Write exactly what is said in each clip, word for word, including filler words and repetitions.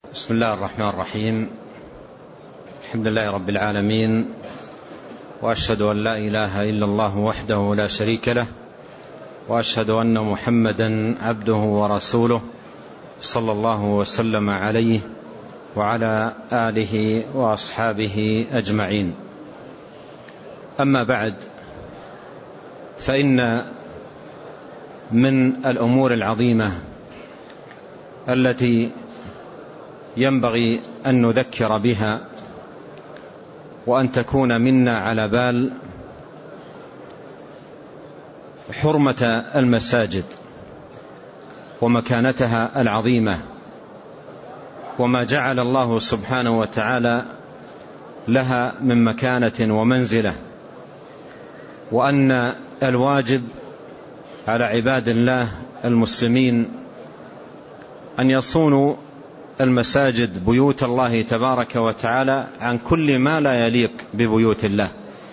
بسم الله الرحمن الرحيم. الحمد لله رب العالمين، وأشهد أن لا إله إلا الله وحده لا شريك له، وأشهد أن محمدا عبده ورسوله صلى الله وسلم عليه وعلى آله وأصحابه أجمعين. أما بعد، فإن من الأمور العظيمة التي ينبغي أن نذكر بها وأن تكون منا على بال حرمة المساجد ومكانتها العظيمة، وما جعل الله سبحانه وتعالى لها من مكانة ومنزلة، وأن الواجب على عباد الله المسلمين أن يصونوا المساجد بيوت الله تبارك وتعالى عن كل ما لا يليق ببيوت الله.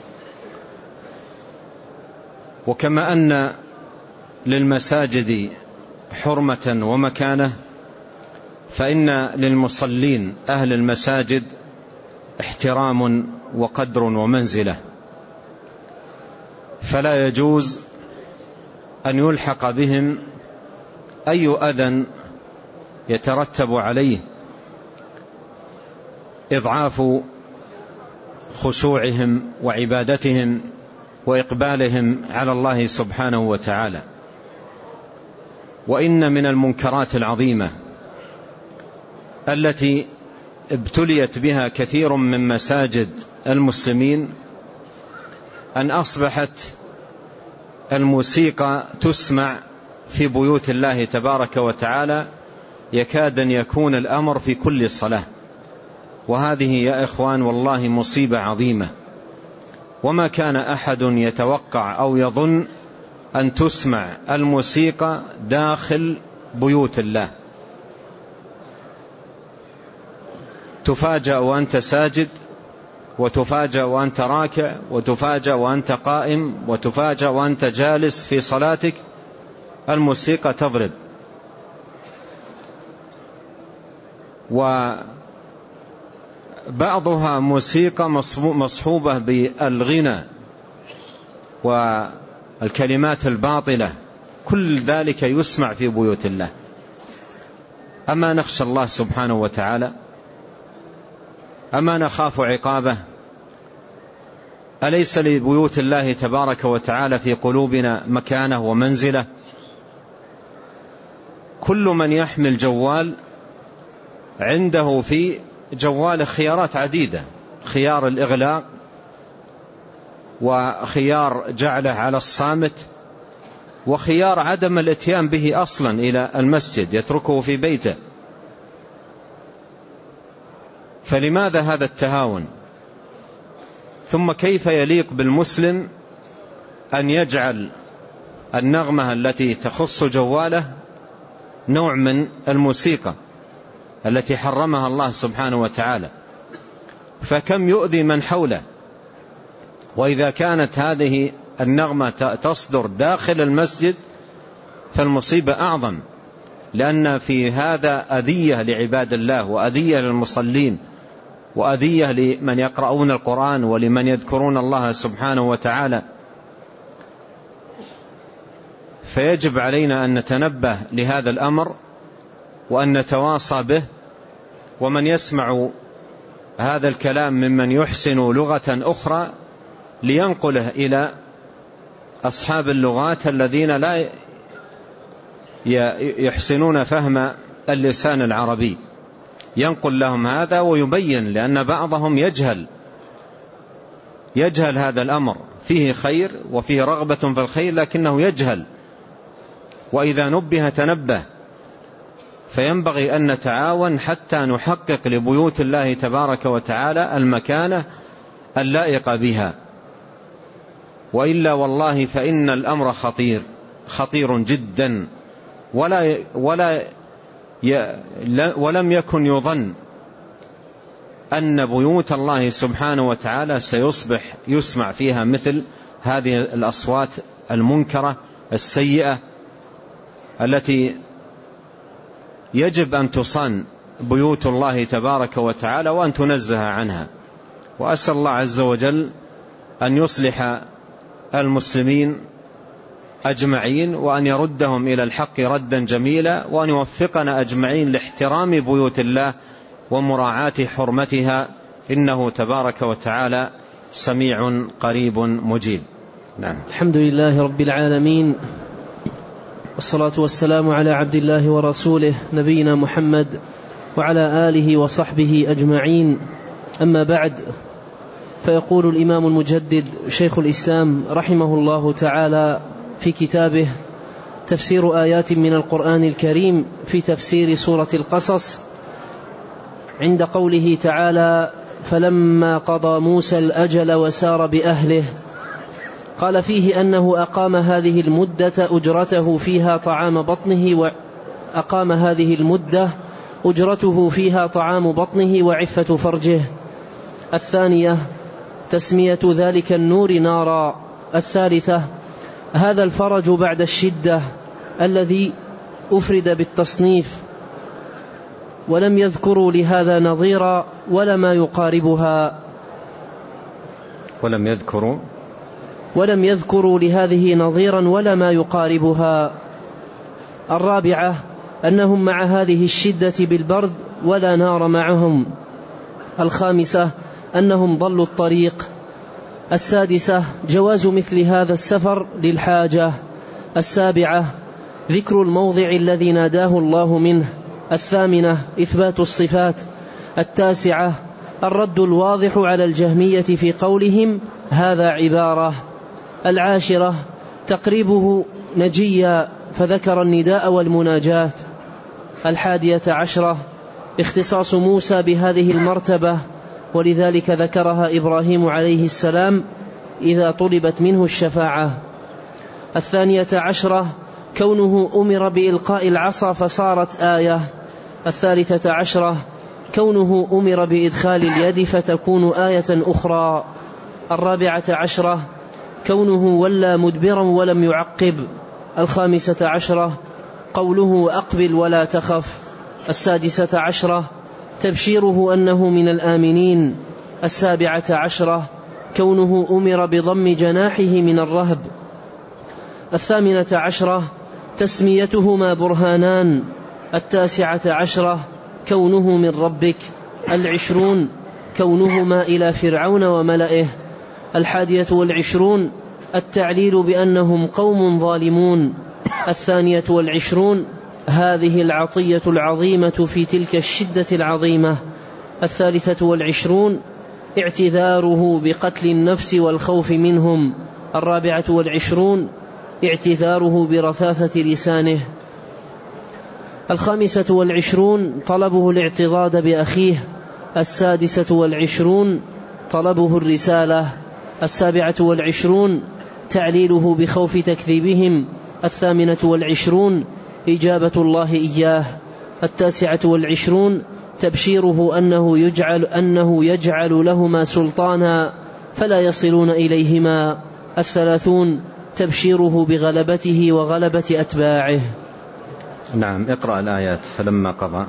وكما أن للمساجد حرمة ومكانة، فإن للمصلين أهل المساجد احترام وقدر ومنزلة، فلا يجوز أن يلحق بهم أي أذى يترتب عليه إضعاف خشوعهم وعبادتهم وإقبالهم على الله سبحانه وتعالى. وإن من المنكرات العظيمة التي ابتليت بها كثير من مساجد المسلمين أن أصبحت الموسيقى تسمع في بيوت الله تبارك وتعالى، يكاد أن يكون الأمر في كل صلاة. وهذه يا إخوان والله مصيبة عظيمة، وما كان أحد يتوقع أو يظن أن تسمع الموسيقى داخل بيوت الله. تفاجأ وأنت ساجد، وتفاجأ وأنت راكع، وتفاجأ وأنت قائم، وتفاجأ وأنت جالس في صلاتك، الموسيقى تضرب. وبعضها موسيقى مصحوبة بالغنى والكلمات الباطلة، كل ذلك يسمع في بيوت الله. أما نخشى الله سبحانه وتعالى؟ أما نخاف عقابه؟ أليس لبيوت الله تبارك وتعالى في قلوبنا مكانة ومنزلة؟ كل من يحمل جوال عنده في جوال خيارات عديدة، خيار الإغلاق، وخيار جعله على الصامت، وخيار عدم الاتيان به أصلا إلى المسجد، يتركه في بيته. فلماذا هذا التهاون؟ ثم كيف يليق بالمسلم أن يجعل النغمة التي تخص جواله نوع من الموسيقى التي حرمها الله سبحانه وتعالى؟ فكم يؤذي من حوله. وإذا كانت هذه النغمة تصدر داخل المسجد فالمصيبة أعظم، لأن في هذا أذية لعباد الله، وأذية للمصلين، وأذية لمن يقرؤون القرآن ولمن يذكرون الله سبحانه وتعالى. فيجب علينا أن نتنبه لهذا الأمر وأن نتواصى به. ومن يسمع هذا الكلام ممن يحسن لغة أخرى لينقله إلى أصحاب اللغات الذين لا يحسنون فهم اللسان العربي، ينقل لهم هذا ويبين، لأن بعضهم يجهل يجهل هذا الأمر، فيه خير وفيه رغبة في الخير لكنه يجهل، وإذا نبه تنبه. فينبغي أن نتعاون حتى نحقق لبيوت الله تبارك وتعالى المكانة اللائقة بها، وإلا والله فإن الأمر خطير خطير جدا. ولا ولا ولم يكن يظن أن بيوت الله سبحانه وتعالى سيصبح يسمع فيها مثل هذه الأصوات المنكرة السيئة التي يجب أن تصان بيوت الله تبارك وتعالى وأن تنزه عنها. وأسأل الله عز وجل أن يصلح المسلمين أجمعين، وأن يردهم إلى الحق ردا جميلا، وأن يوفقنا أجمعين لاحترام بيوت الله ومراعاة حرمتها، إنه تبارك وتعالى سميع قريب مجيب. نعم. الحمد لله رب العالمين، والصلاة والسلام على عبد الله ورسوله نبينا محمد وعلى آله وصحبه أجمعين. أما بعد، فيقول الإمام المجدد شيخ الإسلام رحمه الله تعالى في كتابه تفسير آيات من القرآن الكريم في تفسير سورة القصص، عند قوله تعالى: فلما قضى موسى الأجل وسار بأهله، قال فيه أنه أقام هذه المدة أجرته فيها طعام بطنه وأقام هذه المدة أجرته فيها طعام بطنه وعفة فرجه. الثانية تسمية ذلك النور نارا. الثالثة هذا الفرج بعد الشدة الذي أفرد بالتصنيف، ولم يذكروا لهذا نظيرا ولا ما يقاربها. ولم يذكروا ولم يذكروا لهذه نظيرا ولا ما يقاربها. الرابعة أنهم مع هذه الشدة بالبرد ولا نار معهم. الخامسة أنهم ضلوا الطريق. السادسة جواز مثل هذا السفر للحاجة. السابعة ذكر الموضع الذي ناداه الله منه. الثامنة إثبات الصفات. التاسعة الرد الواضح على الجهمية في قولهم هذا عبارة. العاشرة تقريبه نجيا فذكر النداء والمناجات. الحادية عشرة اختصاص موسى بهذه المرتبة، ولذلك ذكرها إبراهيم عليه السلام إذا طلبت منه الشفاعة. الثانية عشرة كونه أمر بإلقاء العصا فصارت آية. الثالثة عشرة كونه أمر بإدخال اليد فتكون آية أخرى. الرابعة عشرة كونه ولى مدبرا ولم يعقب. الخامسة عشرة قوله أقبل ولا تخف. السادسة عشرة تبشيره أنه من الآمنين. السابعة عشرة كونه أمر بضم جناحه من الرهب. الثامنة عشرة تسميتهما برهانان. التاسعة عشرة كونه من ربك. العشرون كونهما إلى فرعون وملئه. الحادية والعشرون التعليل بأنهم قوم ظالمون. الثانية والعشرون هذه العطية العظيمة في تلك الشدة العظيمة. الثالثة والعشرون اعتذاره بقتل النفس والخوف منهم. الرابعة والعشرون اعتذاره برثاثة لسانه. الخامسة والعشرون طلبه الاعتضاد بأخيه. السادسة والعشرون طلبه الرسالة. السابعة والعشرون تعليله بخوف تكذيبهم. الثامنة والعشرون إجابة الله إياه. التاسعة والعشرون تبشيره أنه يجعل, أنه يجعل لهما سلطانا فلا يصلون إليهما. الثلاثون تبشيره بغلبته وغلبة أتباعه. نعم. اقرأ الآيات. فلما قضى.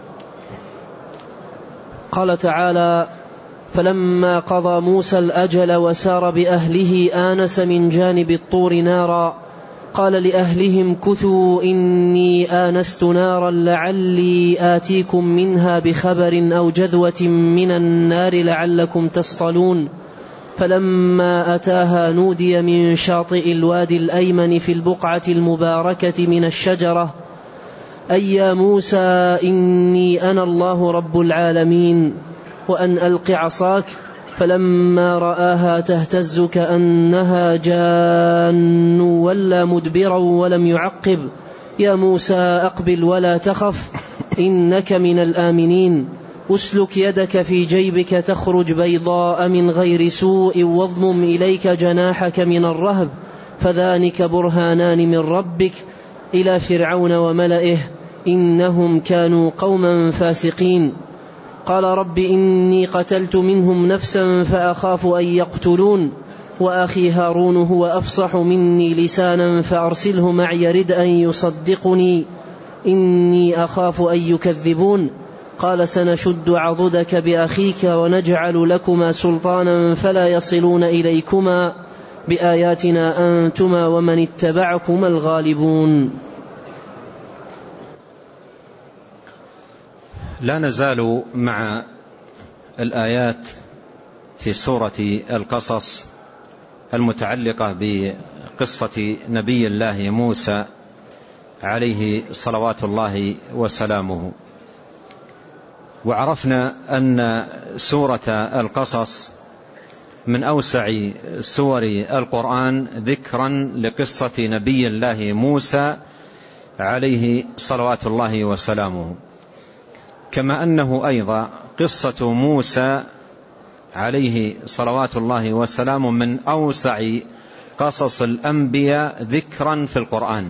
قال تعالى: فلما قضى موسى الأجل وسار بأهله آنس من جانب الطور نارا قال لأهلهم كثوا إني آنست نارا لعلي آتيكم منها بخبر أو جذوة من النار لعلكم تصطلون. فلما أتاها نودي من شاطئ الوادي الأيمن في البقعة المباركة من الشجرة أي يا موسى إني أنا الله رب العالمين وأن ألق عصاك. فلما رآها تهتز كأنها جان ولا مدبرا ولم يعقب يا موسى أقبل ولا تخف إنك من الآمنين. أسلك يدك في جيبك تخرج بيضاء من غير سوء واضمم إليك جناحك من الرهب فذلك برهانان من ربك إلى فرعون وملئه إنهم كانوا قوما فاسقين. قال رب إني قتلت منهم نفسا فأخاف أن يقتلون وأخي هارون هو أفصح مني لسانا فأرسله معي رد أن يصدقني إني أخاف أن يكذبون. قال سنشد عضدك بأخيك ونجعل لكما سلطانا فلا يصلون إليكما بآياتنا أنتما ومن اتبعكما الغالبون. لا نزال مع الآيات في سورة القصص المتعلقة بقصة نبي الله موسى عليه صلوات الله وسلامه. وعرفنا أن سورة القصص من أوسع سور القرآن ذكرا لقصة نبي الله موسى عليه صلوات الله وسلامه، كما أنه أيضا قصة موسى عليه صلوات الله وسلامه من أوسع قصص الأنبياء ذكرا في القرآن،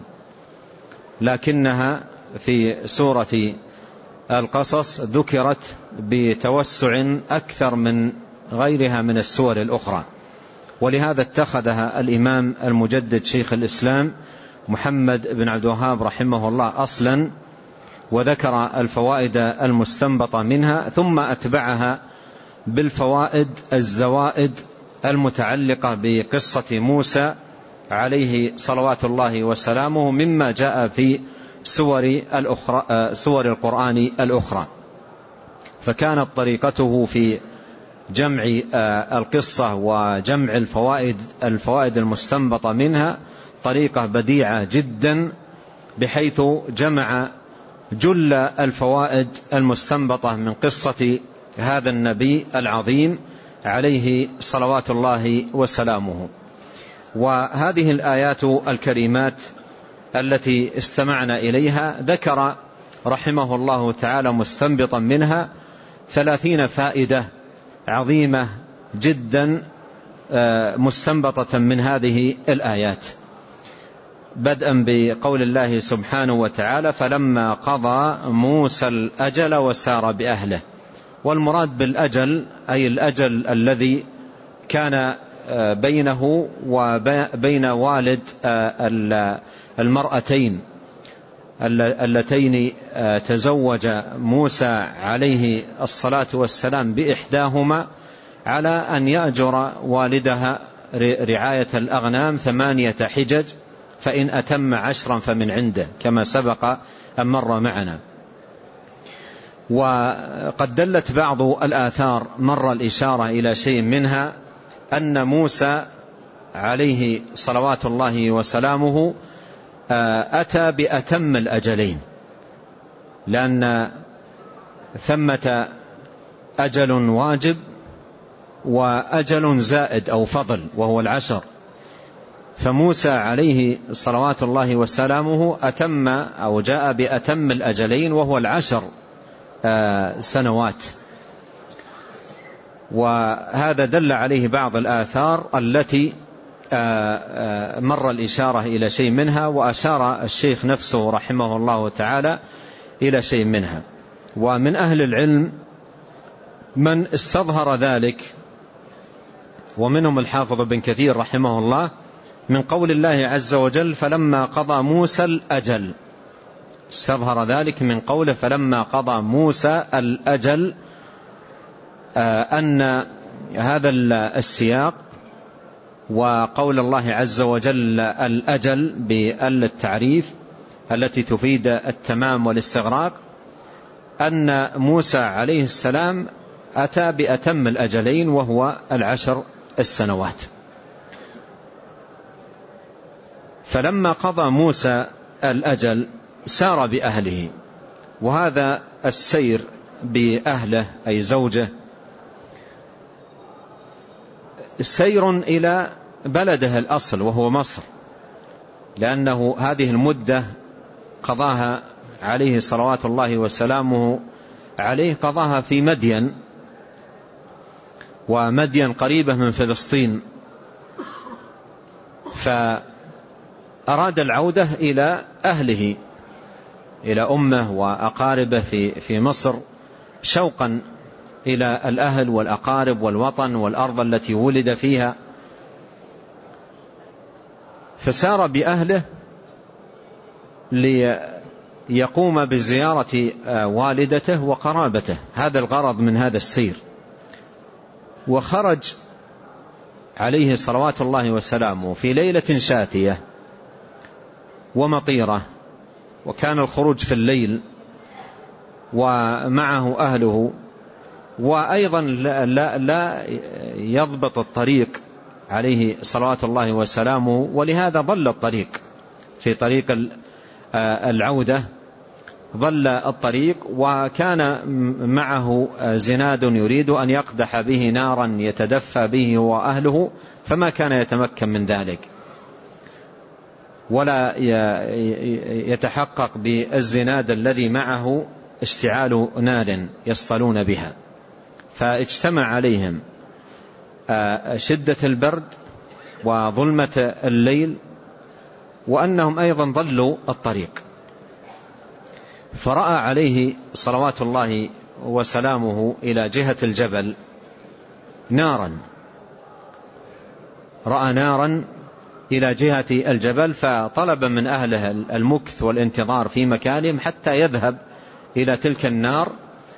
لكنها في سورة القصص ذكرت بتوسع أكثر من غيرها من السور الأخرى، ولهذا اتخذها الإمام المجدد شيخ الإسلام محمد بن عبد الوهاب رحمه الله أصلا، وذكر الفوائد المستنبطة منها، ثم أتبعها بالفوائد الزوائد المتعلقة بقصة موسى عليه صلوات الله وسلامه مما جاء في سور الأخرى سور القرآن الأخرى. فكانت طريقته في جمع القصة وجمع الفوائد الفوائد المستنبطة منها طريقة بديعة جدا، بحيث جمع جل الفوائد المستنبطة من قصة هذا النبي العظيم عليه صلوات الله وسلامه. وهذه الآيات الكريمات التي استمعنا إليها ذكر رحمه الله تعالى مستنبطا منها ثلاثين فائدة عظيمة جدا مستنبطة من هذه الآيات، بدءا بقول الله سبحانه وتعالى فلما قضى موسى الأجل وسار بأهله. والمراد بالأجل أي الأجل الذي كان بينه وبين والد المرأتين اللتين تزوج موسى عليه الصلاة والسلام بإحداهما على أن يأجر والدها رعاية الأغنام ثمانية حجج، فإن أتم عشرا فمن عنده، كما سبق أن مر معنا. وقد دلت بعض الآثار مر الإشارة إلى شيء منها أن موسى عليه صلوات الله وسلامه أتى بأتم الأجلين، لأن ثمة أجل واجب وأجل زائد أو فضل وهو العشر، فموسى عليه صلوات الله وسلامه أتم أو جاء بأتم الأجلين وهو العشر سنوات. وهذا دل عليه بعض الآثار التي مر الإشارة إلى شيء منها، وأشار الشيخ نفسه رحمه الله تعالى إلى شيء منها. ومن أهل العلم من استظهر ذلك، ومنهم الحافظ بن كثير رحمه الله، من قول الله عز وجل فلما قضى موسى الأجل، استظهر ذلك من قوله فلما قضى موسى الأجل أن هذا السياق وقول الله عز وجل الأجل بأل التعريف التي تفيد التمام والاستغراق، أن موسى عليه السلام أتى بأتم الأجلين وهو العشر السنوات. فلما قضى موسى الأجل سار بأهله، وهذا السير بأهله أي زوجه سير إلى بلده الأصل وهو مصر، لأنه هذه المدة قضاها عليه صلوات الله وسلامه عليه قضاها في مدين، ومدين قريبة من فلسطين، فأراد العودة إلى أهله إلى أمه وأقاربه في في مصر، شوقا إلى الأهل والأقارب والوطن والأرض التي ولد فيها. فسار بأهله يقوم بزيارة والدته وقرابته، هذا الغرض من هذا السير. وخرج عليه صلوات الله وسلامه في ليلة شاتية ومطيرة، وكان الخروج في الليل ومعه أهله، وأيضا لا, لا يضبط الطريق عليه صلوات الله وسلامه، ولهذا ضل الطريق في طريق العودة، ضل الطريق، وكان معه زناد يريد أن يقدح به نارا يتدفى به وأهله، فما كان يتمكن من ذلك ولا يتحقق بالزناد الذي معه اشتعال نار يصطلون بها. فاجتمع عليهم شدة البرد وظلمة الليل، وأنهم أيضا ضلوا الطريق. فرأى عليه صلوات الله وسلامه إلى جهة الجبل نارا، رأى نارا إلى جهة الجبل، فطلب من أهله المكث والانتظار في مكانهم حتى يذهب إلى تلك النار،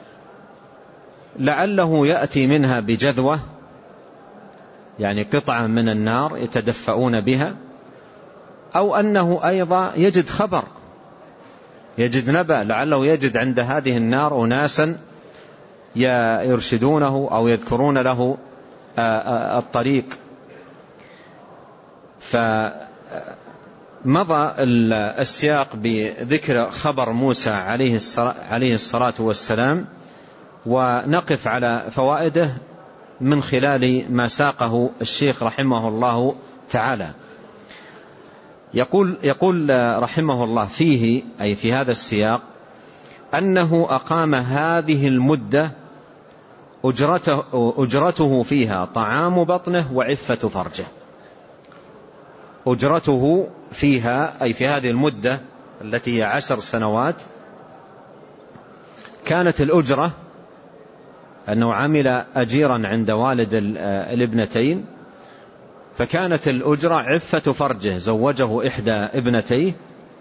لعله يأتي منها بجذوة، يعني قطعة من النار يتدفؤون بها، أو أنه أيضا يجد خبر، يجد نبأ، لعله يجد عند هذه النار أناسا يرشدونه أو يذكرون له الطريق. فمضى السياق بذكر خبر موسى عليه الصلاة والسلام، ونقف على فوائده من خلال ما ساقه الشيخ رحمه الله تعالى. يقول, يقول رحمه الله فيه، أي في هذا السياق، أنه أقام هذه المدة أجرته, أجرته فيها طعام بطنه وعفة فرجه. أجرته فيها أي في هذه المدة التي هي عشر سنوات، كانت الأجرة أنه عمل أجيرا عند والد الابنتين، فكانت الأجرة عفة فرجه، زوجه إحدى ابنتيه،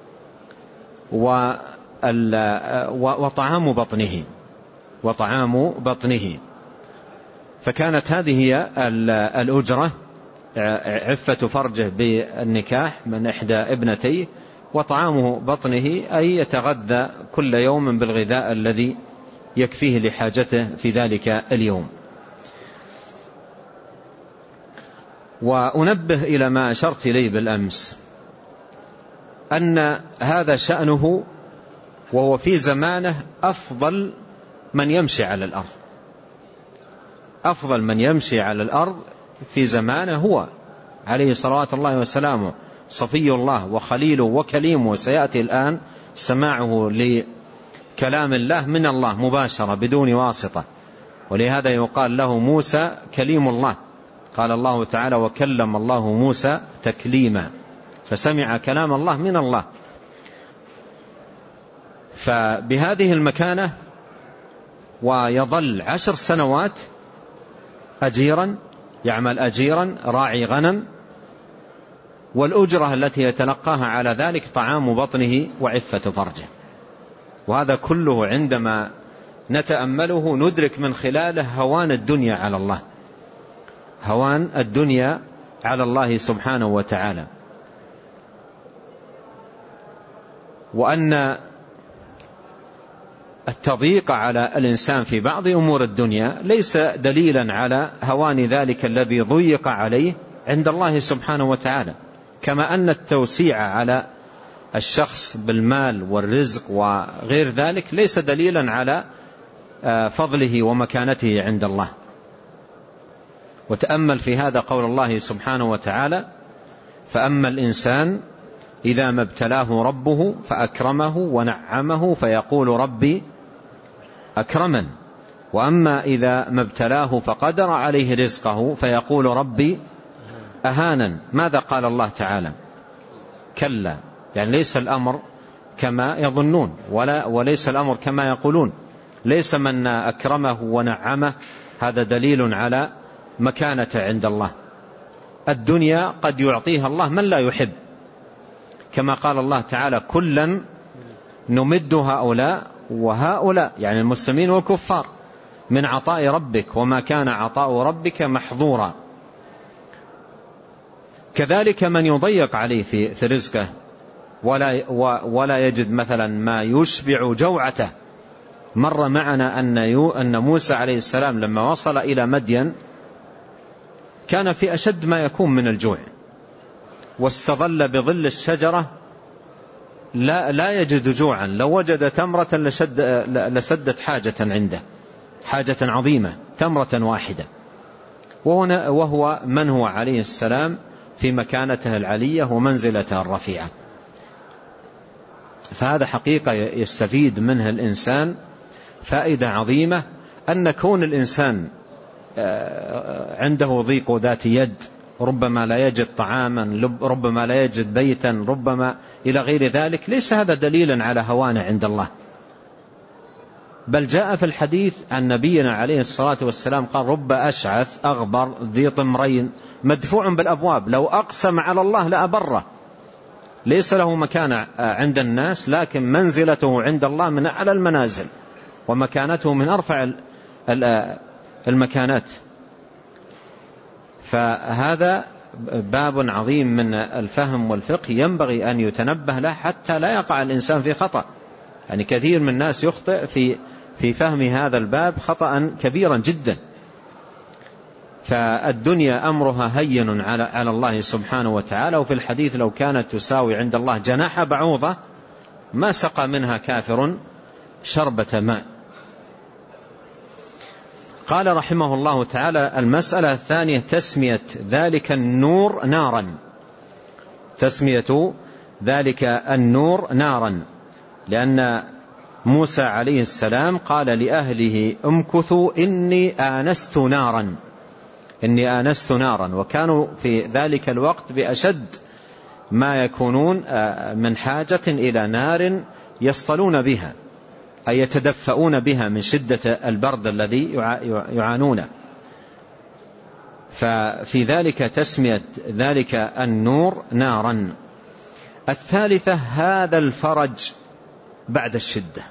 وطعام بطنه وطعام بطنه فكانت هذه هي الأجرة، عفة فرجه بالنكاح من إحدى ابنتيه، وطعامه بطنه أي يتغذى كل يوم بالغذاء الذي يكفيه لحاجته في ذلك اليوم. وأنبه إلى ما أشرت إليه بالأمس، أن هذا شأنه وهو في زمانه أفضل من يمشي على الأرض، أفضل من يمشي على الأرض في زمانه هو عليه صلوات الله وسلامه، صفي الله وخليله وكليمه، وسيأتي الآن سماعه لكلام الله من الله مباشرة بدون واسطة، ولهذا يقال له موسى كليم الله. قال الله تعالى: وكلم الله موسى تكليما، فسمع كلام الله من الله. فبهذه المكانة ويظل عشر سنوات أجيرا، يعمل أجيرا راعي غنم، والأجرة التي يتلقاها على ذلك طعام بطنه وعفة فرجه. وهذا كله عندما نتأمله ندرك من خلاله هوان الدنيا على الله، هوان الدنيا على الله سبحانه وتعالى، وأن التضييق على الإنسان في بعض أمور الدنيا ليس دليلا على هوان ذلك الذي ضيق عليه عند الله سبحانه وتعالى، كما أن التوسيع على الشخص بالمال والرزق وغير ذلك ليس دليلا على فضله ومكانته عند الله. وتأمل في هذا قول الله سبحانه وتعالى: فأما الإنسان إذا ما ابتلاه ربه فأكرمه ونعمه فيقول ربي أكرمن، وأما إذا ما ابتلاه فقدر عليه رزقه فيقول ربي أهانن. ماذا قال الله تعالى؟ كلا، يعني ليس الأمر كما يظنون، ولا وليس الأمر كما يقولون. ليس من أكرمه ونعمه هذا دليل على مكانته عند الله. الدنيا قد يعطيها الله من لا يحب، كما قال الله تعالى: كلا نمد هؤلاء وهؤلاء، يعني المسلمين والكفار، من عطاء ربك، وما كان عطاء ربك محظورا. كذلك من يضيق عليه في, في رزقه ولا, ولا يجد مثلا ما يشبع جوعته. مر معنا أن, أن موسى عليه السلام لما وصل إلى مدين كان في أشد ما يكون من الجوع، واستظل بظل الشجرة لا, لا يجد جوعا، لو وجد تمرة لشد لسدت حاجة عنده، حاجة عظيمة، تمرة واحدة. وهنا وهو من هو عليه السلام في مكانته العلية ومنزلته الرفيعة. فهذا حقيقة يستفيد منها الإنسان فائدة عظيمة، أن كون الإنسان عنده ضيق ذات يد، ربما لا يجد طعاما، ربما لا يجد بيتا، ربما إلى غير ذلك، ليس هذا دليلا على هوانه عند الله. بل جاء في الحديث عن نبينا عليه الصلاة والسلام قال: رب أشعث أغبر ذي طمرين مدفوع بالأبواب لو أقسم على الله لأبره. ليس له مكانة عند الناس، لكن منزلته عند الله من أعلى المنازل، ومكانته من أرفع المكانات. فهذا باب عظيم من الفهم والفقه ينبغي أن يتنبه له حتى لا يقع الإنسان في خطأ. يعني كثير من الناس يخطئ في في فهم هذا الباب خطأ كبيرا جدا. فالدنيا أمرها هين على على الله سبحانه وتعالى. وفي الحديث: لو كانت تساوي عند الله جناح بعوضة ما سقى منها كافر شربة ماء. قال رحمه الله تعالى: المسألة الثانية تسمية ذلك النور نارا، تسمية ذلك النور نارا، لأن موسى عليه السلام قال لأهله: امكثوا إني آنست نارا، إني آنست نارا. وكانوا في ذلك الوقت بأشد ما يكونون من حاجة إلى نار يصطلون بها، أي يتدفؤون بها من شدة البرد الذي يعانونه. ففي ذلك تسمية ذلك النور نارا. الثالثة هذا الفرج بعد الشدة.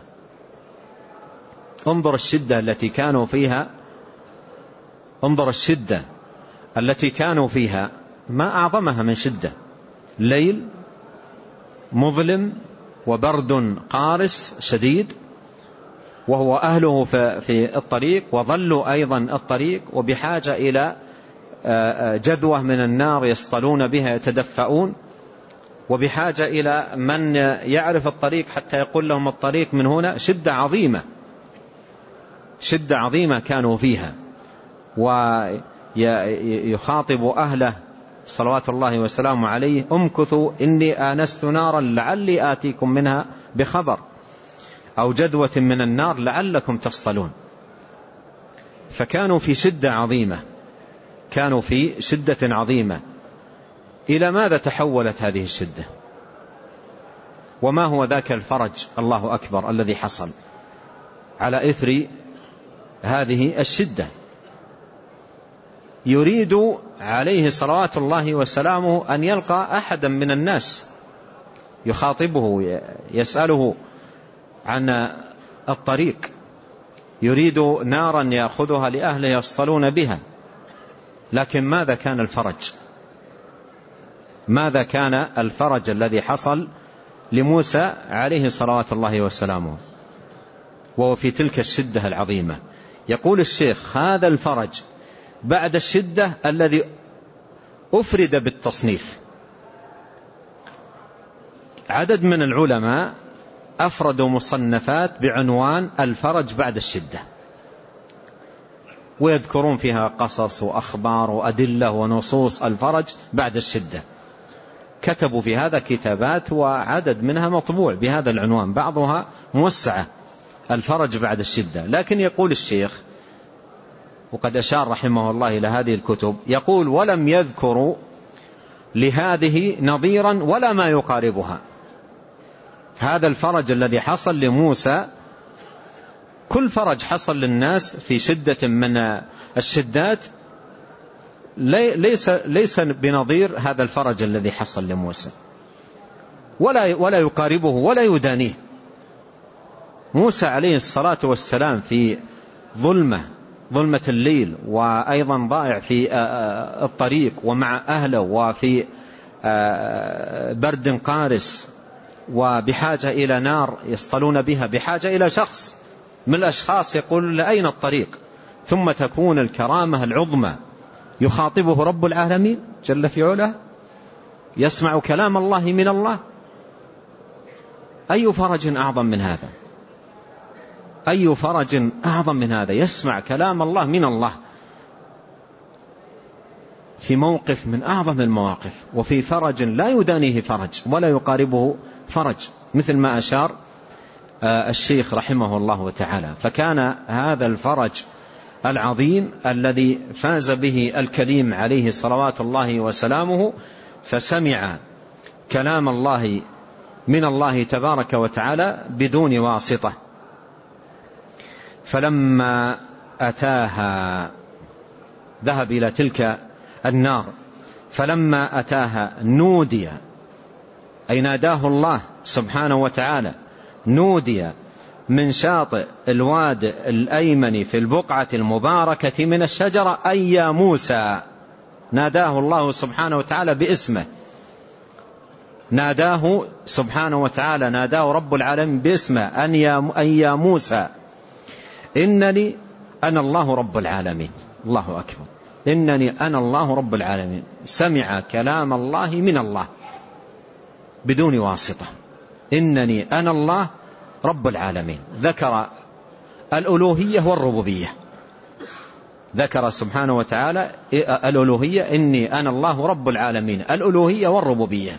انظر الشدة التي كانوا فيها، انظر الشدة التي كانوا فيها، ما أعظمها من شدة. ليل مظلم وبرد قارس شديد، وهو أهله في الطريق، وظلوا أيضا الطريق، وبحاجة إلى جذوة من النار يصطلون بها يتدفؤون، وبحاجة إلى من يعرف الطريق حتى يقول لهم الطريق من هنا. شدة عظيمة، شدة عظيمة كانوا فيها. ويخاطب أهله صلوات الله وسلامه عليه: امكثوا إني آنست نارا لعلي آتيكم منها بخبر، أو جذوة من النار لعلكم تصطلون. فكانوا في شدة عظيمة، كانوا في شدة عظيمة. إلى ماذا تحولت هذه الشدة؟ وما هو ذاك الفرج الله أكبر الذي حصل على إثر هذه الشدة؟ يريد عليه صلوات الله وسلامه أن يلقى أحدا من الناس يخاطبه يسأله عن الطريق، يريد نارا يأخذها لأهله يصطلون بها. لكن ماذا كان الفرج؟ ماذا كان الفرج الذي حصل لموسى عليه صلوات الله وسلامه وهو في تلك الشدة العظيمة؟ يقول الشيخ: هذا الفرج بعد الشدة الذي أفرد بالتصنيف. عدد من العلماء أفردوا مصنفات بعنوان الفرج بعد الشدة، ويذكرون فيها قصص وأخبار وأدلة ونصوص الفرج بعد الشدة. كتبوا في هذا كتابات، وعدد منها مطبوع بهذا العنوان، بعضها موسعة، الفرج بعد الشدة. لكن يقول الشيخ، وقد أشار رحمه الله إلى هذه الكتب، يقول: ولم يذكروا لهذه نظيرا ولا ما يقاربها. هذا الفرج الذي حصل لموسى، كل فرج حصل للناس في شدة من الشدات ليس ليس بنظير هذا الفرج الذي حصل لموسى، ولا ولا يقاربه ولا يدانيه. موسى عليه الصلاة والسلام في ظلمة ظلمة الليل، وأيضا ضائع في الطريق ومع أهله وفي برد قارس، وبحاجة إلى نار يصطلون بها، بحاجة إلى شخص من الأشخاص يقول أين الطريق، ثم تكون الكرامة العظمى يخاطبه رب العالمين جل في علاه، يسمع كلام الله من الله. أي فرج أعظم من هذا؟ أي فرج أعظم من هذا؟ يسمع كلام الله من الله في موقف من أعظم المواقف، وفي فرج لا يدانيه فرج ولا يقاربه فرج، مثل ما أشار الشيخ رحمه الله تعالى. فكان هذا الفرج العظيم الذي فاز به الكليم عليه صلوات الله وسلامه، فسمع كلام الله من الله تبارك وتعالى بدون واسطة. فلما أتاها ذهب إلى تلك النار، فلما أتاها نودي، أي ناداه الله سبحانه وتعالى، نودي من شاطئ الواد الأيمن في البقعة المباركة من الشجرة أي يا موسى. ناداه الله سبحانه وتعالى باسمه، ناداه سبحانه وتعالى، ناداه رب العالمين باسمه، أن يا أي يا موسى إنني أنا الله رب العالمين. الله أكبر، إنني أنا الله رب العالمين. سمع كلام الله من الله بدون واسطة، إنني أنا الله رب العالمين. ذكر الألوهية والربوبية، ذكر سبحانه وتعالى الألوهية، إني أنا الله رب العالمين، الألوهية والربوبية.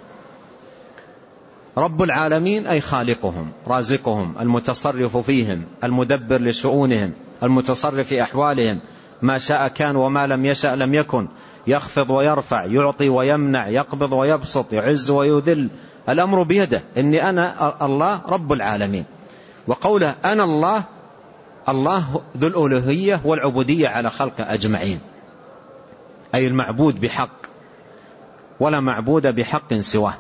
رب العالمين أي خالقهم رازقهم المتصرف فيهم المدبر لشؤونهم المتصرف في أحوالهم، ما شاء كان وما لم يشأ لم يكن، يخفض ويرفع، يعطي ويمنع، يقبض ويبسط، يعز ويذل، الأمر بيده. إني أنا الله رب العالمين. وقوله أنا الله، الله ذو الألوهية والعبودية على خلق أجمعين، أي المعبود بحق ولا معبود بحق سواه.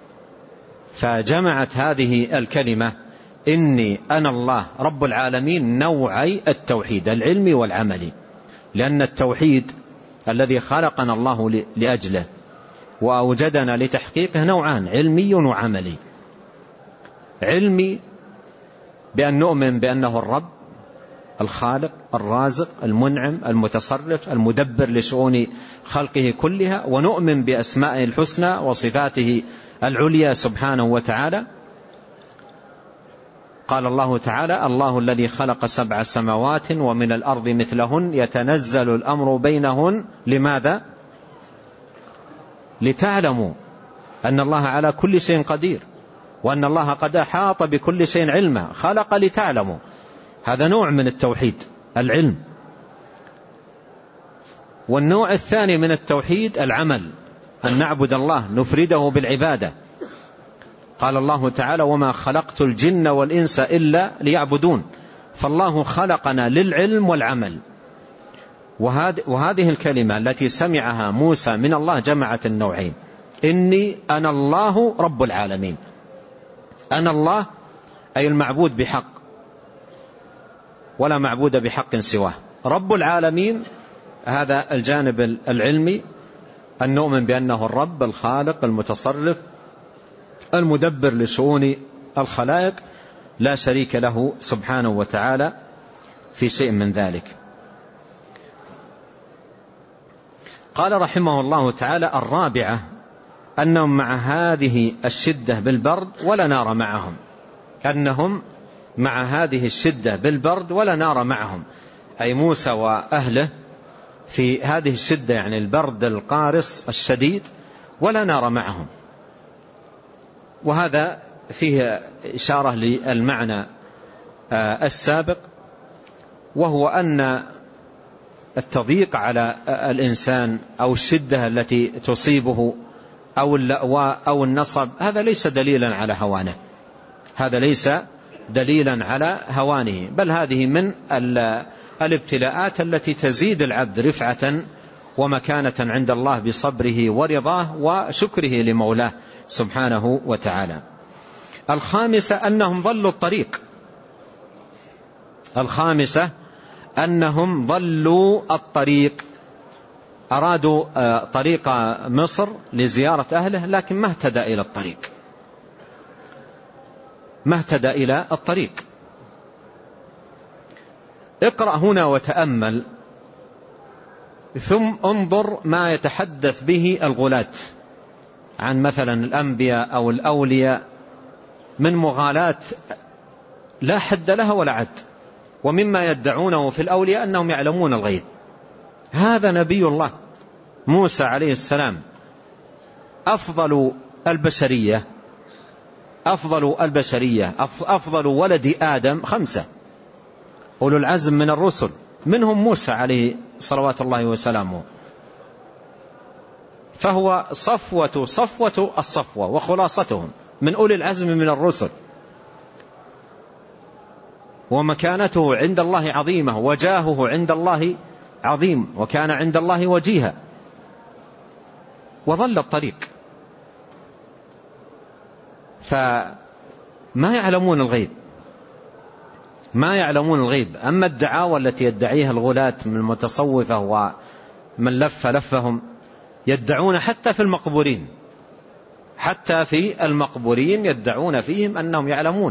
فجمعت هذه الكلمة إني أنا الله رب العالمين نوعي التوحيد العلمي والعملي، لأن التوحيد الذي خلقنا الله لأجله وأوجدنا لتحقيقه نوعان، علمي وعملي. علمي بأن نؤمن بأنه الرب الخالق الرازق المنعم المتصرف المدبر لشؤون خلقه كلها، ونؤمن بأسمائه الحسنى وصفاته العليا سبحانه وتعالى. قال الله تعالى الله الذي خلق سبع سماوات ومن الأرض مثلهن يتنزل الأمر بينهن لماذا؟ لتعلموا أن الله على كل شيء قدير وأن الله قد أحاط بكل شيء علما. خلق لتعلموا، هذا نوع من التوحيد العلم. والنوع الثاني من التوحيد العمل، أن نعبد الله نفرده بالعبادة. قال الله تعالى وما خلقت الجن والإنس إلا ليعبدون، فالله خلقنا للعلم والعمل. وهذه الكلمة التي سمعها موسى من الله جمعت النوعين، إني أنا الله رب العالمين. أنا الله أي المعبود بحق ولا معبود بحق سواه. رب العالمين هذا الجانب العلمي، أن نؤمن بأنه الرب الخالق المتصرف المدبر لشؤون الخلائق، لا شريك له سبحانه وتعالى في شيء من ذلك. قال رحمه الله تعالى الرابعة أنهم مع هذه الشدة بالبرد ولا نار معهم، أنهم مع هذه الشدة بالبرد ولا نار معهم، أي موسى وأهله في هذه الشدة يعني البرد القارس الشديد ولا نار معهم. وهذا فيه إشارة للمعنى السابق، وهو أن التضييق على الإنسان أو الشدة التي تصيبه أو اللأواء أو النصب هذا ليس دليلا على هوانه، هذا ليس دليلا على هوانه، بل هذه من الابتلاءات التي تزيد العبد رفعة ومكانة عند الله بصبره ورضاه وشكره لمولاه سبحانه وتعالى. الخامسة أنهم ضلوا الطريق، الخامسة أنهم ضلوا الطريق، أرادوا طريق مصر لزيارة أهله لكن ما اهتدى إلى الطريق، ما اهتدى إلى الطريق. اقرأ هنا وتأمل، ثم انظر ما يتحدث به الغلاة عن مثلا الأنبياء أو الأولياء من مغالاة لا حد لها ولا عد، ومما يدعونه في الأولياء أنهم يعلمون الغيب. هذا نبي الله موسى عليه السلام، أفضل البشرية، أفضل البشرية أفضل ولد آدم خمسة أولو العزم من الرسل، منهم موسى عليه صلوات الله وسلامه، فهو صفوة صفوة الصفوة وخلاصتهم من أولي العزم من الرسل، ومكانته عند الله عظيمة، وجاهه عند الله عظيم، وكان عند الله وجيها، وظل الطريق. فما يعلمون الغيب، ما يعلمون الغيب. أما الدعاوى التي يدعيها الغلاة من المتصوفة ومن لف لفهم، يدعون حتى في المقبورين، حتى في المقبورين يدعون فيهم أنهم يعلمون.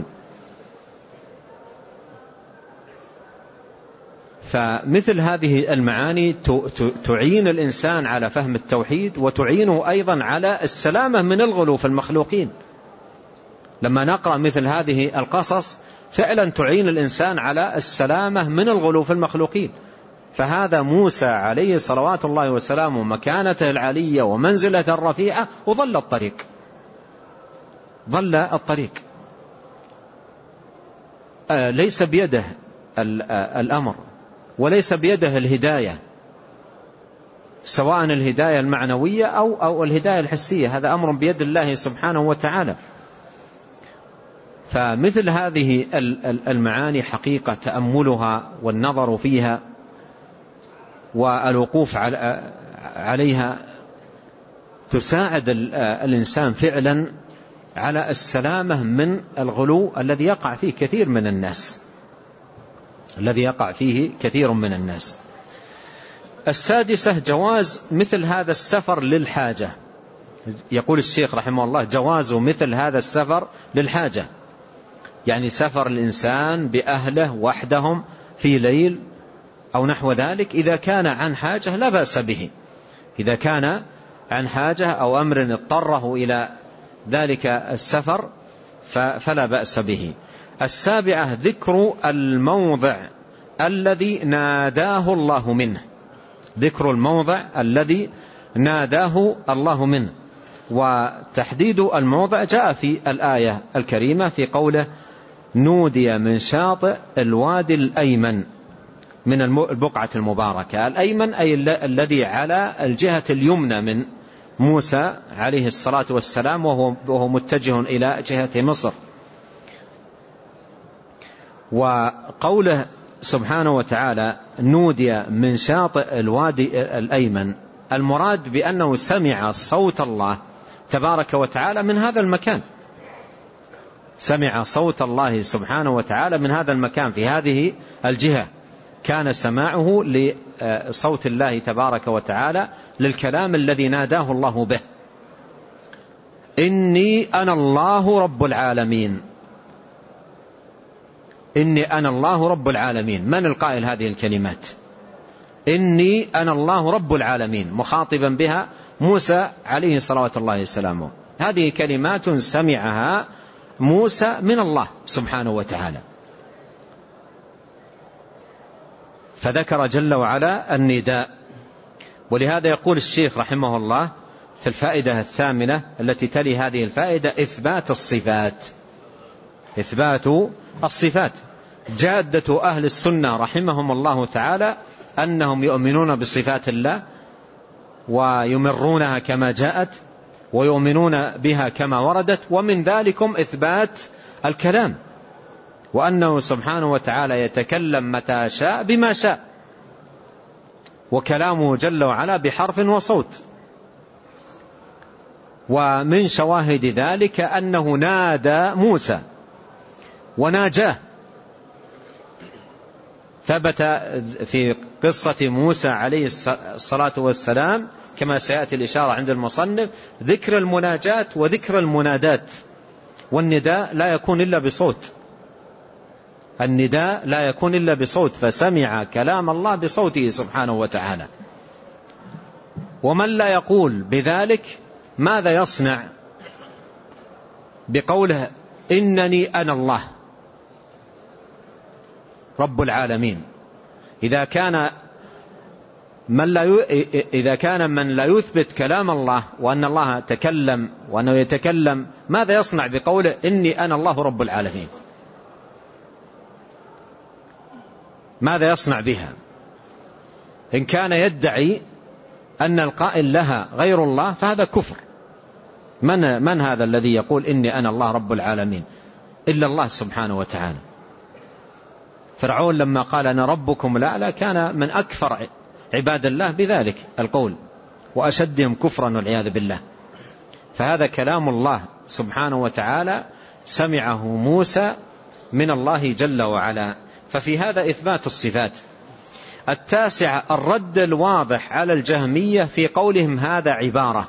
فمثل هذه المعاني تعين الإنسان على فهم التوحيد، وتعينه أيضا على السلامة من الغلو في المخلوقين. لما نقرأ مثل هذه القصص فعلا تعين الإنسان على السلامة من الغلو في المخلوقين. فهذا موسى عليه صلوات الله وسلامه مكانته العالية ومنزلته الرفيعة، وظل الطريق، ظل الطريق. آه ليس بيده الأمر، وليس بيده الهداية، سواء الهداية المعنوية أو, أو الهداية الحسية، هذا أمر بيد الله سبحانه وتعالى. فمثل هذه المعاني حقيقة تأملها والنظر فيها والوقوف عليها تساعد الإنسان فعلا على السلامة من الغلو الذي يقع فيه كثير من الناس، الذي يقع فيه كثير من الناس. السادسة جواز مثل هذا السفر للحاجة. يقول الشيخ رحمه الله: جواز مثل هذا السفر للحاجة، يعني سفر الإنسان بأهله وحدهم في ليل أو نحو ذلك، إذا كان عن حاجة لا بأس به، إذا كان عن حاجة أو أمر اضطره إلى ذلك السفر فلا بأس به. السابعة ذكر الموضع الذي ناداه الله منه، ذكر الموضع الذي ناداه الله منه. وتحديد الموضع جاء في الآية الكريمة في قوله: نودي من شاطئ الوادي الأيمن من البقعة المباركة. الأيمن أي الذي على الجهة اليمنى من موسى عليه الصلاة والسلام، وهو متجه إلى جهة مصر. وقوله سبحانه وتعالى: نودي من شاطئ الوادي الأيمن، المراد بأنه سمع صوت الله تبارك وتعالى من هذا المكان، سمع صوت الله سبحانه وتعالى من هذا المكان في هذه الجهة، كان سماعه لصوت الله تبارك وتعالى للكلام الذي ناداه الله به: إني أنا الله رب العالمين، إني أنا الله رب العالمين. من القائل هذه الكلمات؟ إني أنا الله رب العالمين، مخاطبا بها موسى عليه صلوات الله وسلامه. هذه كلمات سمعها موسى من الله سبحانه وتعالى، فذكر جل وعلا النداء. ولهذا يقول الشيخ رحمه الله في الفائدة الثامنة التي تلي هذه الفائدة: إثبات الصفات، إثبات الصفات. جادة أهل السنة رحمهم الله تعالى أنهم يؤمنون بصفات الله ويمرونها كما جاءت ويؤمنون بها كما وردت، ومن ذلكم إثبات الكلام، وأنه سبحانه وتعالى يتكلم متى شاء بما شاء، وكلامه جل وعلا بحرف وصوت. ومن شواهد ذلك أنه نادى موسى وناجاه، ثبت في قصة موسى عليه الصلاة والسلام كما سيأتي الإشارة عند المصنف ذكر المناجاة وذكر المنادات، والنداء لا يكون إلا بصوت، النداء لا يكون إلا بصوت، فسمع كلام الله بصوته سبحانه وتعالى. ومن لا يقول بذلك ماذا يصنع بقوله إنني أنا الله رب العالمين؟ إذا كان من لا ي... إذا كان من لا يثبت كلام الله وأن الله تكلم وأنه يتكلم، ماذا يصنع بقوله إني أنا الله رب العالمين؟ ماذا يصنع بها؟ إن كان يدعي أن القائل لها غير الله فهذا كفر. من, من هذا الذي يقول إني أنا الله رب العالمين إلا الله سبحانه وتعالى؟ فرعون لما قال أنا ربكم الأعلى كان من أكثر عباد الله بذلك القول وأشدهم كفرا والعياذ بالله. فهذا كلام الله سبحانه وتعالى سمعه موسى من الله جل وعلا، ففي هذا إثبات الصفات. التاسع الرد الواضح على الجهمية في قولهم هذا عبارة.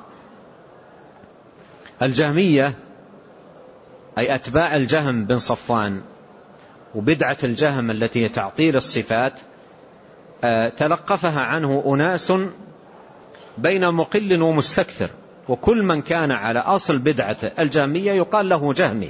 الجهمية أي أتباع الجهم بن صفوان وبدعة الجهم التي هي تعطيل الصفات تلقفها عنه أناس بين مقل ومستكثر، وكل من كان على أصل بدعة الجهمية يقال له جهمي.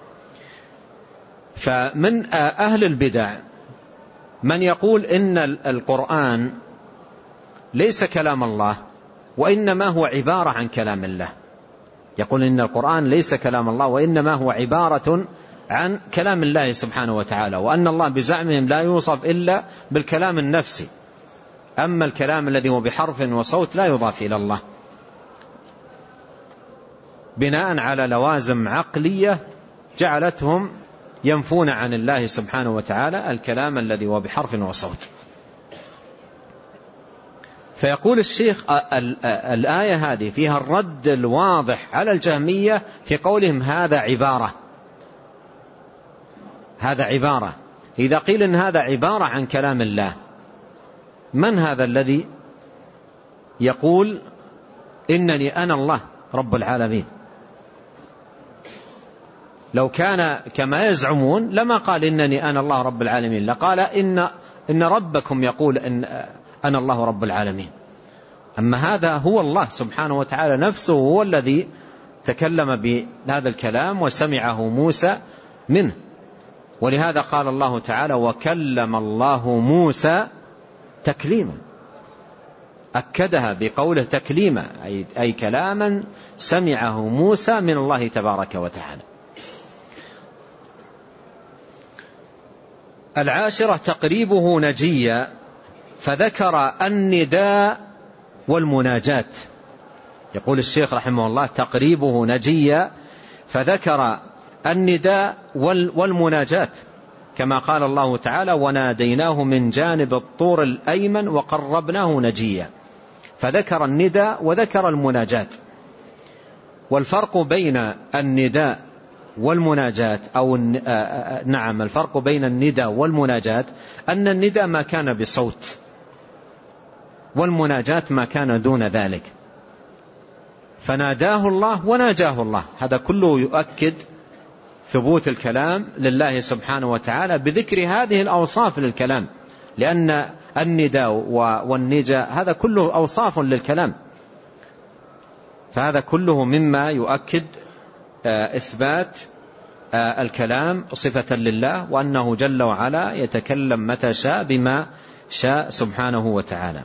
فمن أهل البدع من يقول إن القرآن ليس كلام الله وإنما هو عبارة عن كلام الله، يقول إن القرآن ليس كلام الله وإنما هو عبارة عن كلام الله سبحانه وتعالى، وأن الله بزعمهم لا يوصف إلا بالكلام النفسي، أما الكلام الذي هو بحرف وصوت لا يضاف إلى الله، بناء على لوازم عقلية جعلتهم ينفون عن الله سبحانه وتعالى الكلام الذي هو بحرف وصوت. فيقول الشيخ الآية هذه فيها الرد الواضح على الجهمية في قولهم هذا عبارة، هذا عبارة. إذا قيل إن هذا عبارة عن كلام الله، من هذا الذي يقول إنني أنا الله رب العالمين؟ لو كان كما يزعمون لما قال إنني أنا الله رب العالمين، لقال إن, إن ربكم يقول إن أنا الله رب العالمين. أما هذا هو الله سبحانه وتعالى نفسه هو الذي تكلم بهذا الكلام وسمعه موسى منه، ولهذا قال الله تعالى وكلم الله موسى تكليما، أكدها بقوله تكليما أي, أي كلاما سمعه موسى من الله تبارك وتعالى. العاشرة تقريبه نجيا، فذكر النداء والمناجات. يقول الشيخ رحمه الله تقريبه نجيا، فذكر النداء والمناجات كما قال الله تعالى وناديناه من جانب الطور الأيمن وقربناه نجيا، فذكر النداء وذكر المناجات. والفرق بين النداء والمناجات أو نعم الفرق بين النداء والمناجات أن النداء ما كان بصوت والمناجات ما كان دون ذلك، فناداه الله وناجاه الله، هذا كله يؤكد ثبوت الكلام لله سبحانه وتعالى بذكر هذه الأوصاف للكلام، لأن النداء والنجاء هذا كله أوصاف للكلام، فهذا كله مما يؤكد إثبات الكلام صفة لله، وأنه جل وعلا يتكلم متى شاء بما شاء سبحانه وتعالى.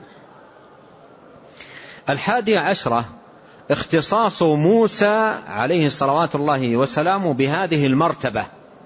الحادي عشرة اختصاص موسى عليه صلوات الله وسلامه بهذه المرتبة،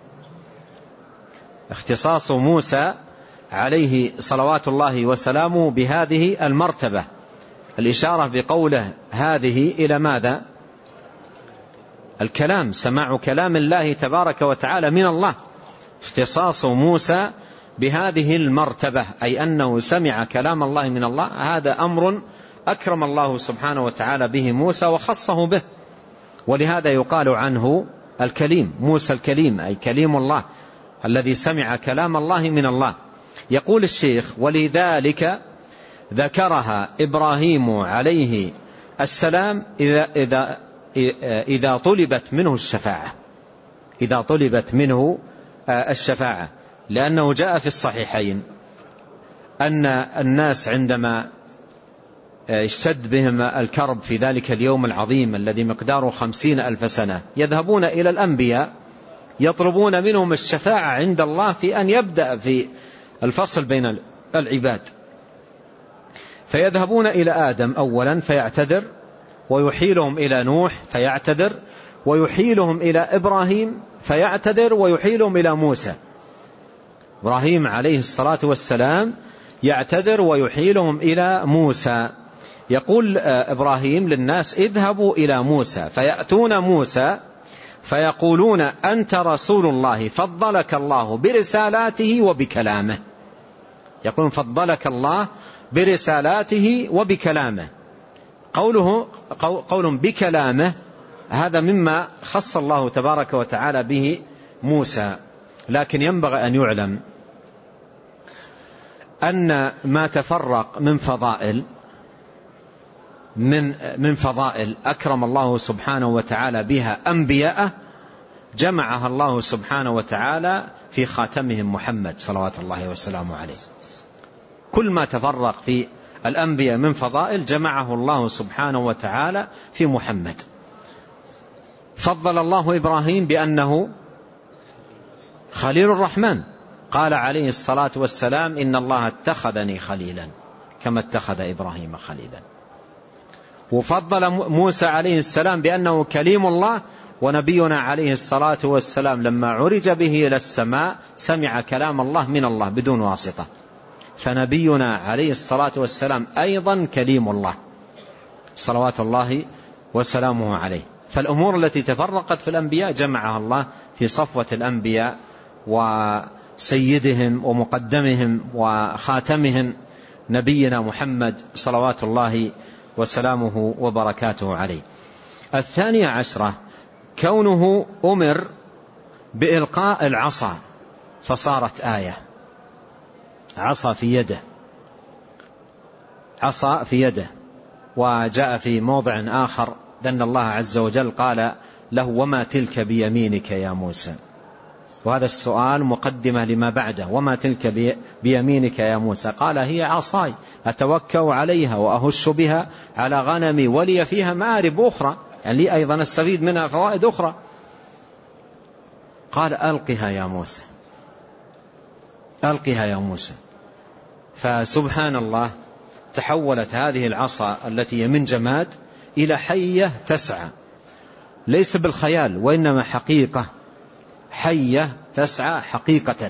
اختصاص موسى عليه صلوات الله وسلامه بهذه المرتبة، الإشارة بقوله هذه إلى ماذا؟ الكلام، سماع كلام الله تبارك وتعالى من الله، اختصاص موسى بهذه المرتبة أي أنه سمع كلام الله من الله، هذا أمر أكرم الله سبحانه وتعالى به موسى وخصه به، ولهذا يقال عنه الكليم، موسى الكليم أي كليم الله الذي سمع كلام الله من الله. يقول الشيخ: ولذلك ذكرها إبراهيم عليه السلام إذا, إذا, إذا طلبت منه الشفاعة إذا طلبت منه الشفاعة لأنه جاء في الصحيحين أن الناس عندما اشتد بهم الكرب في ذلك اليوم العظيم الذي مقداره خمسين ألف سنة يذهبون إلى الأنبياء يطلبون منهم الشفاعة عند الله في أن يبدأ في الفصل بين العباد، فيذهبون إلى آدم أولا فيعتذر، ويحيلهم إلى نوح فيعتذر، ويحيلهم إلى إبراهيم فيعتذر، ويحيلهم إلى موسى. إبراهيم عليه الصلاة والسلام يعتذر ويحيلهم إلى موسى. يقول إبراهيم للناس: اذهبوا إلى موسى، فيأتون موسى فيقولون: أنت رسول الله فضلك الله برسالاته وبكلامه. يقول: فضلك الله برسالاته وبكلامه. قوله قول بكلامه هذا مما خص الله تبارك وتعالى به موسى، لكن ينبغي أن يعلم أن ما تفرق من فضائل من من فضائل أكرم الله سبحانه وتعالى بها أنبياءه جمعها الله سبحانه وتعالى في خاتمهم محمد صلوات الله وسلامه عليه. كل ما تفرق في الأنبياء من فضائل جمعه الله سبحانه وتعالى في محمد. فضل الله إبراهيم بأنه خليل الرحمن، قال عليه الصلاة والسلام: إن الله اتخذني خليلا كما اتخذ إبراهيم خليلا. وفضل موسى عليه السلام بأنه كليم الله، ونبينا عليه الصلاة والسلام لما عرج به إلى السماء سمع كلام الله من الله بدون واسطة، فنبينا عليه الصلاة والسلام أيضا كليم الله صلوات الله وسلامه عليه. فالأمور التي تفرقت في الأنبياء جمعها الله في صفوة الأنبياء وسيدهم ومقدمهم وخاتمهم نبينا محمد صلوات الله وسلامه وبركاته عليه. الثانية عشرة كونه أمر بإلقاء العصا فصارت آية. عصا في يده عصا في يده وجاء في موضع آخر أن الله عز وجل قال له: وما تلك بيمينك يا موسى. وهذا السؤال مقدمة لما بعده: وما تلك بيمينك يا موسى؟ قال: هي عصاي أتوكأ عليها وأهش بها على غنمي ولي فيها مآرب أخرى، يعني لي أيضا استفيد منها فوائد أخرى. قال: ألقها يا موسى ألقها يا موسى. فسبحان الله تحولت هذه العصا التي من جماد إلى حية تسعى، ليس بالخيال وإنما حقيقة، حية تسعى حقيقة.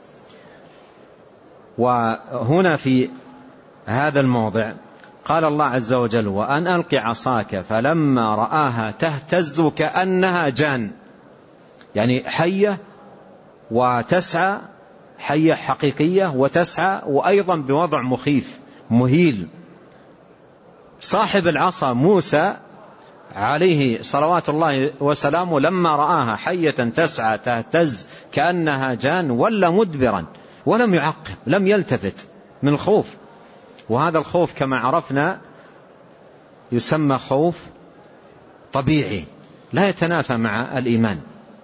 وهنا في هذا الموضع قال الله عز وجل: وأن ألق عصاك فلما رآها تهتز كأنها جان، يعني حية وتسعى، حية حقيقية وتسعى، وأيضا بوضع مخيف مهيل. صاحب العصا موسى عليه صلوات الله وسلامه لما رآها حية تسعى تهتز كأنها جان ولا مدبرا ولم يعقب، لم يلتفت من الخوف. وهذا الخوف كما عرفنا يسمى خوف طبيعي لا يتنافى مع الإيمان،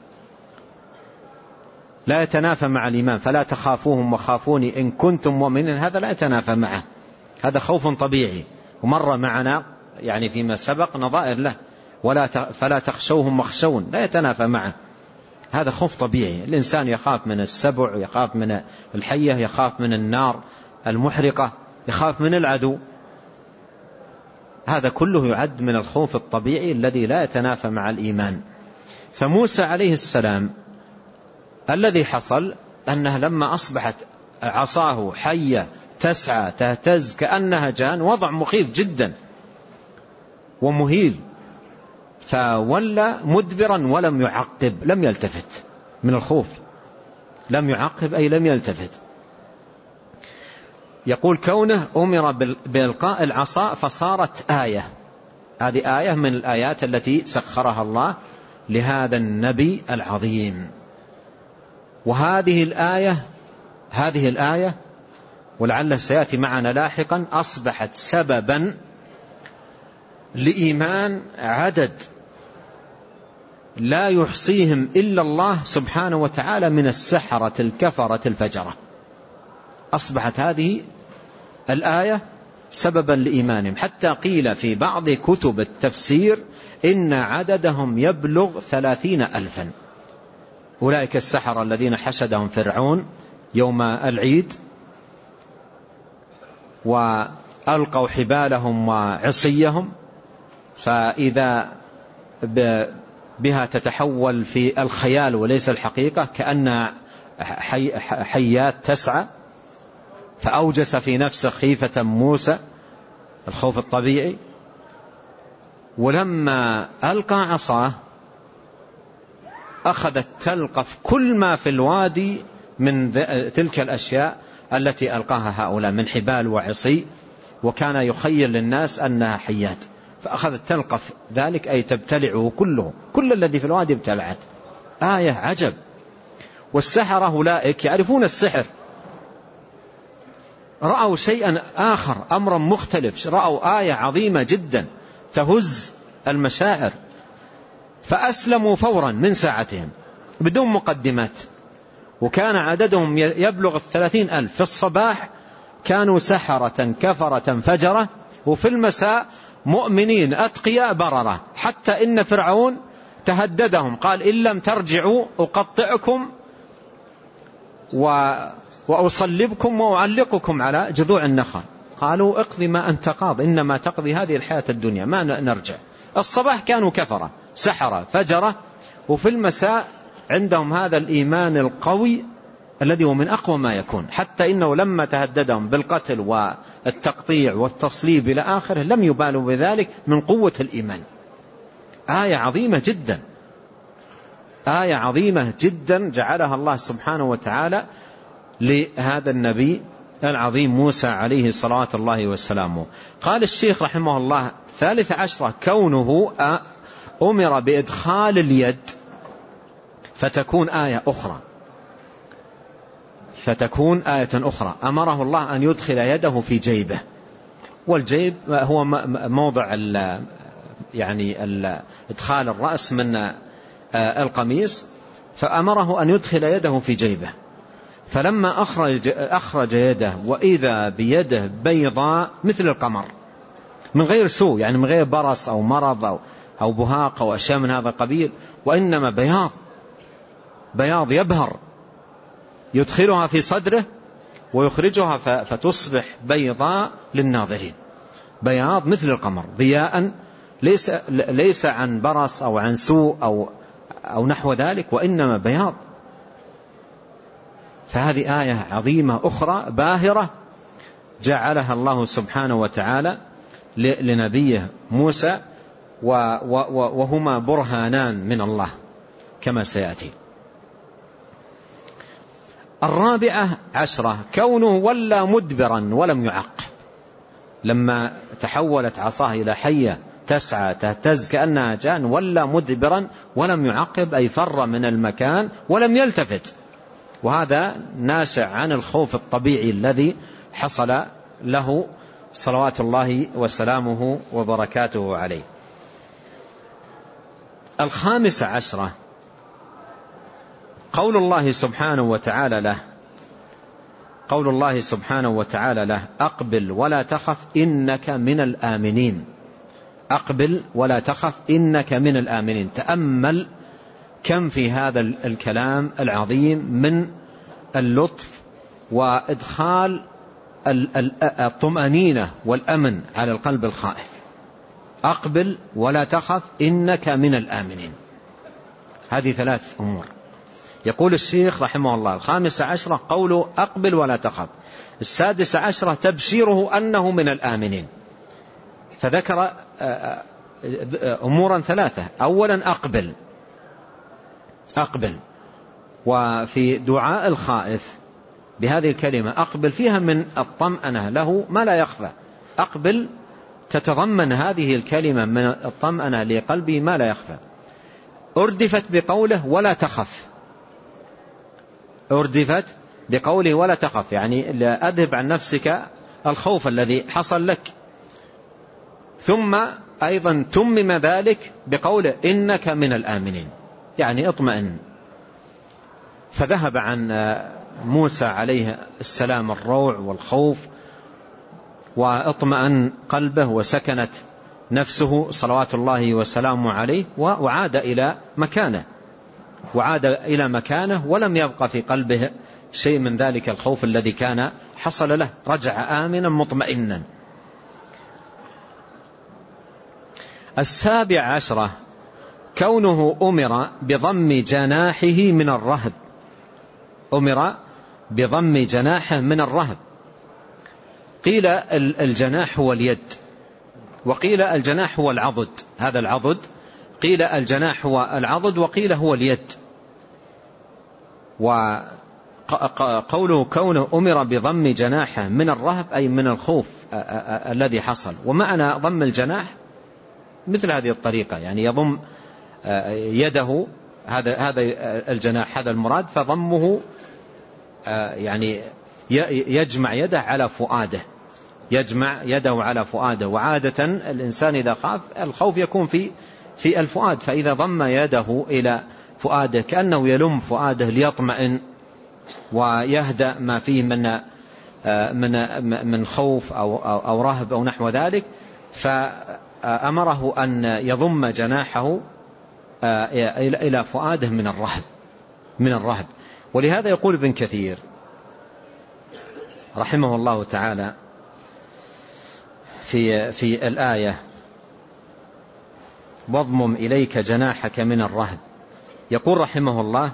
لا يتنافى مع الإيمان. فلا تخافوهم وخافوني إن كنتم مؤمنين، هذا لا يتنافى معه، هذا خوف طبيعي. ومر معنا يعني فيما سبق نظائر له: ولا فلا تخشوهم واخشون، لا يتنافى معه، هذا خوف طبيعي. الإنسان يخاف من السبع، يخاف من الحية، يخاف من النار المحرقة، يخاف من العدو، هذا كله يعد من الخوف الطبيعي الذي لا يتنافى مع الإيمان. فموسى عليه السلام الذي حصل أنه لما أصبحت عصاه حية تسعى تهتز كأنها جان، وضع مخيف جدا ومهيل، فولى مدبرا ولم يعقب، لم يلتفت من الخوف، لم يعقب أي لم يلتفت. يقول: كونه أمر بإلقاء العصا فصارت آية. هذه آية من الآيات التي سخرها الله لهذا النبي العظيم. وهذه الآية هذه الآية ولعله سيأتي معنا لاحقا، أصبحت سببا لإيمان عدد لا يحصيهم إلا الله سبحانه وتعالى من السحرة الكفرة الفجرة. أصبحت هذه الآية سببا لإيمانهم، حتى قيل في بعض كتب التفسير إن عددهم يبلغ ثلاثين ألفا. أولئك السحرة الذين حشدهم فرعون يوم العيد وألقوا حبالهم وعصيهم، فإذا بها تتحول في الخيال وليس الحقيقة، كأن حي حيات تسعى، فأوجس في نفسه خيفة موسى، الخوف الطبيعي. ولما ألقى عصاه أخذت تلقف كل ما في الوادي من تلك الأشياء التي ألقاها هؤلاء من حبال وعصي، وكان يخيل للناس أنها حيات، فأخذت تلقف ذلك أي تبتلعه كله، كل الذي في الوادي ابتلعت. آية عجب. والسحرة أولئك يعرفون السحر، رأوا شيئا آخر، أمرا مختلف، رأوا آية عظيمة جدا تهز المشاعر، فأسلموا فورا من ساعتهم بدون مقدمات. وكان عددهم يبلغ الثلاثين ألف. في الصباح كانوا سحرة كفرة فجرة، وفي المساء مؤمنين أتقياء بررة، حتى إن فرعون تهددهم قال إن لم ترجعوا أقطعكم و... وأصلبكم وأعلقكم على جذوع النخل. قالوا اقضي ما أنت قاض، إنما تقضي هذه الحياة الدنيا ما نرجع. الصباح كانوا كفرة سحرة فجرة، وفي المساء عندهم هذا الإيمان القوي الذي هو من أقوى ما يكون، حتى إنه لما تهددهم بالقتل والتقطيع والتصليب إلى آخره لم يبالوا بذلك من قوة الإيمان. آية عظيمة جدا، آية عظيمة جدا جعلها الله سبحانه وتعالى لهذا النبي العظيم موسى عليه صلاة الله وسلامه. قال الشيخ رحمه الله: ثالث عشرة كونه أمر بإدخال اليد فتكون آية أخرى، فتكون آية أخرى. أمره الله أن يدخل يده في جيبه، والجيب هو موضع ال يعني ال إدخال الرأس من القميص، فأمره أن يدخل يده في جيبه. فلما أخرج, أخرج يده وإذا بيده بيضاء مثل القمر من غير سوء، يعني من غير برص أو مرض أو, أو بهاق أو أشياء من هذا القبيل، وإنما بياض بياض يبهر، يدخلها في صدره ويخرجها فتصبح بيضاء للناظرين، بياض مثل القمر، ضياء ليس, ليس عن برص أو عن سوء أو, أو نحو ذلك، وإنما بياض. فهذه آية عظيمة أخرى باهرة جعلها الله سبحانه وتعالى لنبيه موسى، وهما برهانان من الله كما سيأتي. الرابعة عشرة كونه ولى مدبرا ولم يعقب. لما تحولت عصاه إلى حية تسعى تهتز كأنها جان، ولى مدبرا ولم يعقب أي فر من المكان ولم يلتفت، وهذا ناشئ عن الخوف الطبيعي الذي حصل له صلوات الله وسلامه وبركاته عليه. الخامسة عشرة قول الله سبحانه وتعالى له قول الله سبحانه وتعالى له أقبل ولا تخف إنك من الآمنين. أقبل ولا تخف إنك من الآمنين. تأمل كم في هذا الكلام العظيم من اللطف وإدخال الطمأنينة والأمن على القلب الخائف. أقبل ولا تخف إنك من الآمنين. هذه ثلاث أمور. يقول الشيخ رحمه الله: الخامسة عشرة قوله أقبل ولا تخف. السادسة عشرة تبشيره أنه من الآمنين، فذكر أمورا ثلاثة. أولا أقبل أقبل وفي دعاء الخائف بهذه الكلمة أقبل فيها من الطمأنة له ما لا يخفى. أقبل تتضمن هذه الكلمة من الطمأنة لقلبه ما لا يخفى. أردفت بقوله ولا تخف، أردفت بقوله ولا تخف، يعني أذهب عن نفسك الخوف الذي حصل لك. ثم أيضا تمم ذلك بقوله إنك من الآمنين، يعني اطمئن. فذهب عن موسى عليه السلام الروع والخوف، واطمئن قلبه وسكنت نفسه صلوات الله وسلامه عليه، وعاد إلى مكانه وعاد إلى مكانه ولم يبقى في قلبه شيء من ذلك الخوف الذي كان حصل له، رجع آمنا مطمئنا. السابع عشرة كونه أمر بضم جناحه من الرهب، أمر بضم جناحه من الرهب. قيل الجناح هو اليد، وقيل الجناح هو العضد، هذا العضد، قيل الجناح هو العضد، وقيل هو اليد. وقوله كونه أمر بضم جناحه من الرهب أي من الخوف الذي حصل. ومعنى ضم الجناح مثل هذه الطريقة، يعني يضم يده، هذا هذا الجناح هذا المراد، فضمه يعني يجمع يده على فؤاده، يجمع يده على فؤاده. وعادة الإنسان إذا خاف الخوف يكون في في الفؤاد، فإذا ضم يده إلى فؤاده كأنه يلم فؤاده ليطمئن ويهدأ ما فيه من من من خوف أو أو رهب أو نحو ذلك، فأمره أن يضم جناحه إلى فؤاده من الرهب من الرهب. ولهذا يقول ابن كثير رحمه الله تعالى في في الآية واضمم إليك جناحك من الرهب، يقول رحمه الله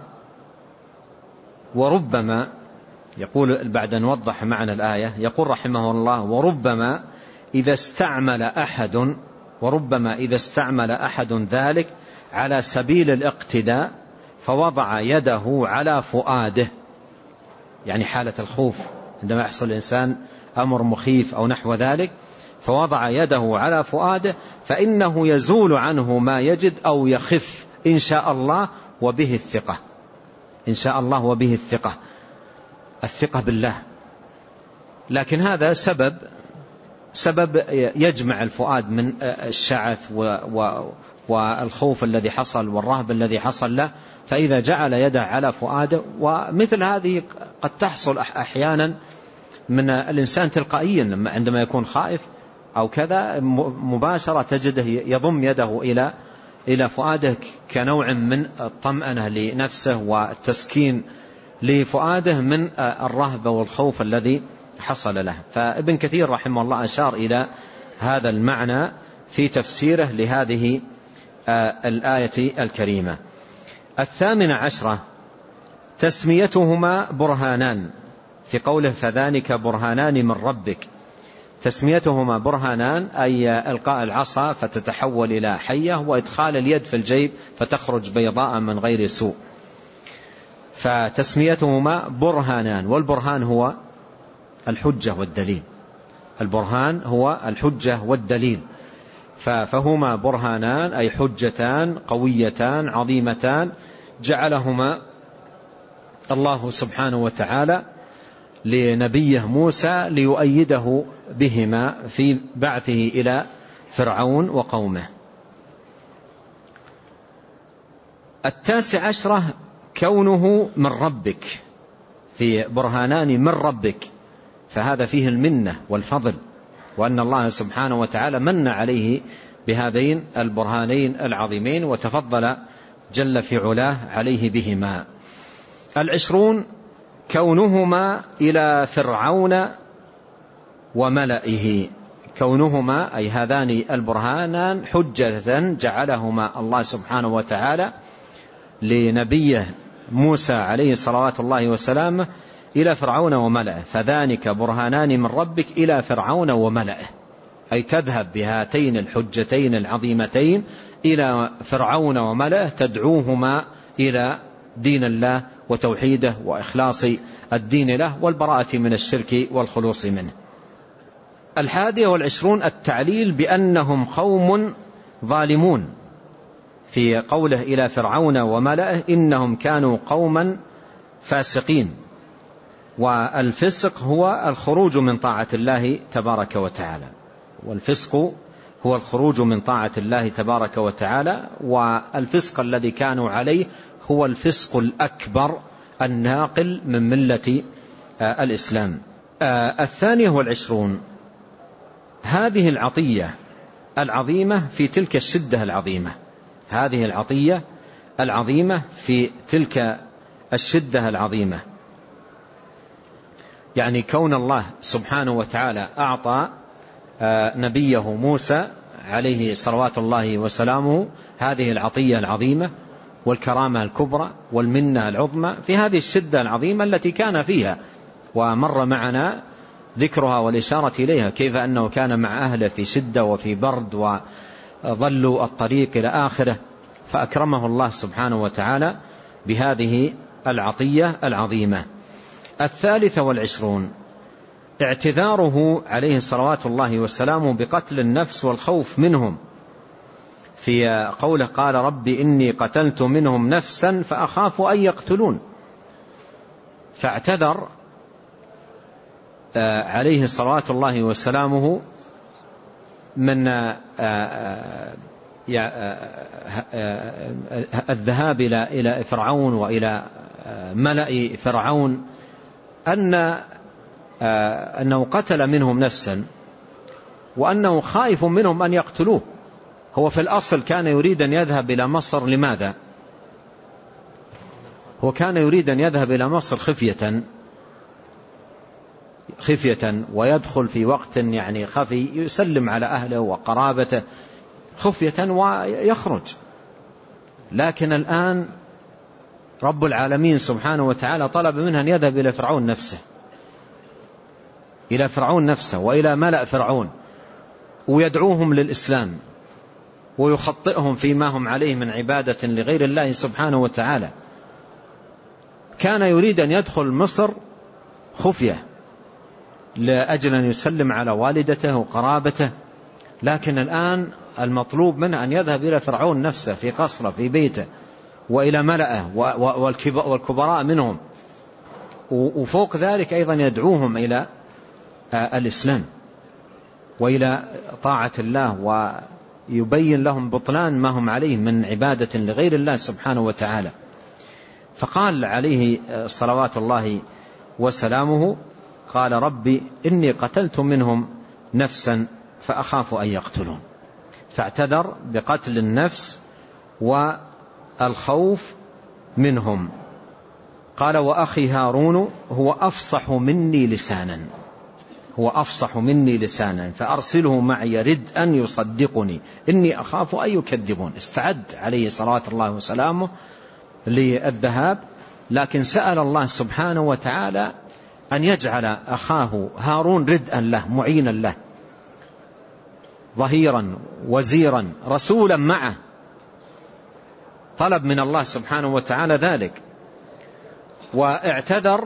وربما، يقول بعد أن وضح معنى الآية، يقول رحمه الله وربما إذا استعمل أحد وربما إذا استعمل أحد ذلك على سبيل الاقتداء فوضع يده على فؤاده، يعني حالة الخوف عندما يحصل الإنسان أمر مخيف أو نحو ذلك، فوضع يده على فؤاده فإنه يزول عنه ما يجد أو يخف إن شاء الله وبه الثقة، إن شاء الله وبه الثقة، الثقة بالله. لكن هذا سبب سبب يجمع الفؤاد من الشعث والخوف الذي حصل والرهب الذي حصل له، فإذا جعل يده على فؤاده. ومثل هذه قد تحصل أحيانا من الإنسان تلقائيا عندما يكون خائف أو كذا، مباشرة تجده يضم يده إلى إلى فؤاده كنوع من الطمأنة لنفسه والتسكين لفؤاده من الرهبة والخوف الذي حصل له. فابن كثير رحمه الله أشار إلى هذا المعنى في تفسيره لهذه الآية الكريمة. الثامن عشرة تسميتهما برهانان، في قوله فذلك برهانان من ربك، تسميتهما برهانان أي إلقاء العصا فتتحول إلى حية، وإدخال اليد في الجيب فتخرج بيضاء من غير سوء، فتسميتهما برهانان. والبرهان هو الحجة والدليل، البرهان هو الحجة والدليل، فهما برهانان أي حجتان قويتان عظيمتان جعلهما الله سبحانه وتعالى لنبيه موسى ليؤيده بهما في بعثه إلى فرعون وقومه. التاسع عشرة كونه من ربك، في برهانان من ربك، فهذا فيه المنة والفضل، وأن الله سبحانه وتعالى من عليه بهذين البرهانين العظيمين وتفضل جل في علاه عليه بهما. العشرون كونهما إلى فرعون وملئه، كونهما أي هذان البرهانان حجة جعلهما الله سبحانه وتعالى لنبيه موسى عليه صلوات الله وسلامه إلى فرعون وملئه، فذلك برهانان من ربك إلى فرعون وملئه، أي تذهب بهاتين الحجتين العظيمتين إلى فرعون وملئه تدعوهما إلى دين الله وتوحيده وإخلاص الدين له والبراءة من الشرك والخلوص منه. الحادية والعشرون التعليل بأنهم قوم ظالمون، في قوله إلى فرعون وملئه إنهم كانوا قوما فاسقين، والفسق هو الخروج من طاعة الله تبارك وتعالى، والفسق هو الخروج من طاعة الله تبارك وتعالى. والفسق الذي كانوا عليه هو الفسق الأكبر الناقل من ملة الإسلام. الثانية والعشرون، هذه العطية العظيمة في تلك الشدة العظيمة، هذه العطية العظيمة في تلك الشدة العظيمة، يعني كون الله سبحانه وتعالى أعطى نبيه موسى عليه صلوات الله وسلامه هذه العطية العظيمة والكرامة الكبرى والمنة العظمى في هذه الشدة العظيمة التي كان فيها، ومر معنا ذكرها والإشارة إليها، كيف أنه كان مع أهله في شدة وفي برد وظلوا الطريق إلى آخره، فأكرمه الله سبحانه وتعالى بهذه العطية العظيمة. الثالثة والعشرون، اعتذاره عليه صلوات الله وسلامه بقتل النفس والخوف منهم، في قوله قال رب إني قتلت منهم نفسا فأخاف أن يقتلون، فاعتذر عليه صلوات الله وسلامه من الذهاب إلى فرعون وإلى ملأ فرعون أن أنه قتل منهم نفسا وأنه خائف منهم أن يقتلوه. هو في الأصل كان يريد أن يذهب إلى مصر، لماذا؟ هو كان يريد أن يذهب إلى مصر خفية خفية ويدخل في وقت يعني خفي، يسلم على أهله وقرابته خفية ويخرج. لكن الآن رب العالمين سبحانه وتعالى طلب منه أن يذهب إلى فرعون نفسه، إلى فرعون نفسه وإلى ملأ فرعون، ويدعوهم للإسلام ويخطئهم فيما هم عليه من عبادة لغير الله سبحانه وتعالى. كان يريد أن يدخل مصر خفية لأجل أن يسلم على والدته وقرابته، لكن الآن المطلوب منه أن يذهب إلى فرعون نفسه في قصره في بيته وإلى ملأه والكبراء منهم، وفوق ذلك أيضا يدعوهم إلى الإسلام وإلى طاعة الله، ويبين لهم بطلان ما هم عليه من عبادة لغير الله سبحانه وتعالى. فقال عليه صلوات الله وسلامه قال ربي إني قتلت منهم نفسا فأخاف أن يقتلون، فاعتذر بقتل النفس والخوف منهم. قال وأخي هارون هو أفصح مني لسانا، هو أفصح مني لسانا فأرسله معي رد أن يصدقني إني أخاف أن يكذبون. استعد عليه صلوات الله وسلامه للذهاب، لكن سأل الله سبحانه وتعالى أن يجعل أخاه هارون ردءا له معينا له ظهيرا وزيرا رسولا معه، طلب من الله سبحانه وتعالى ذلك. واعتذر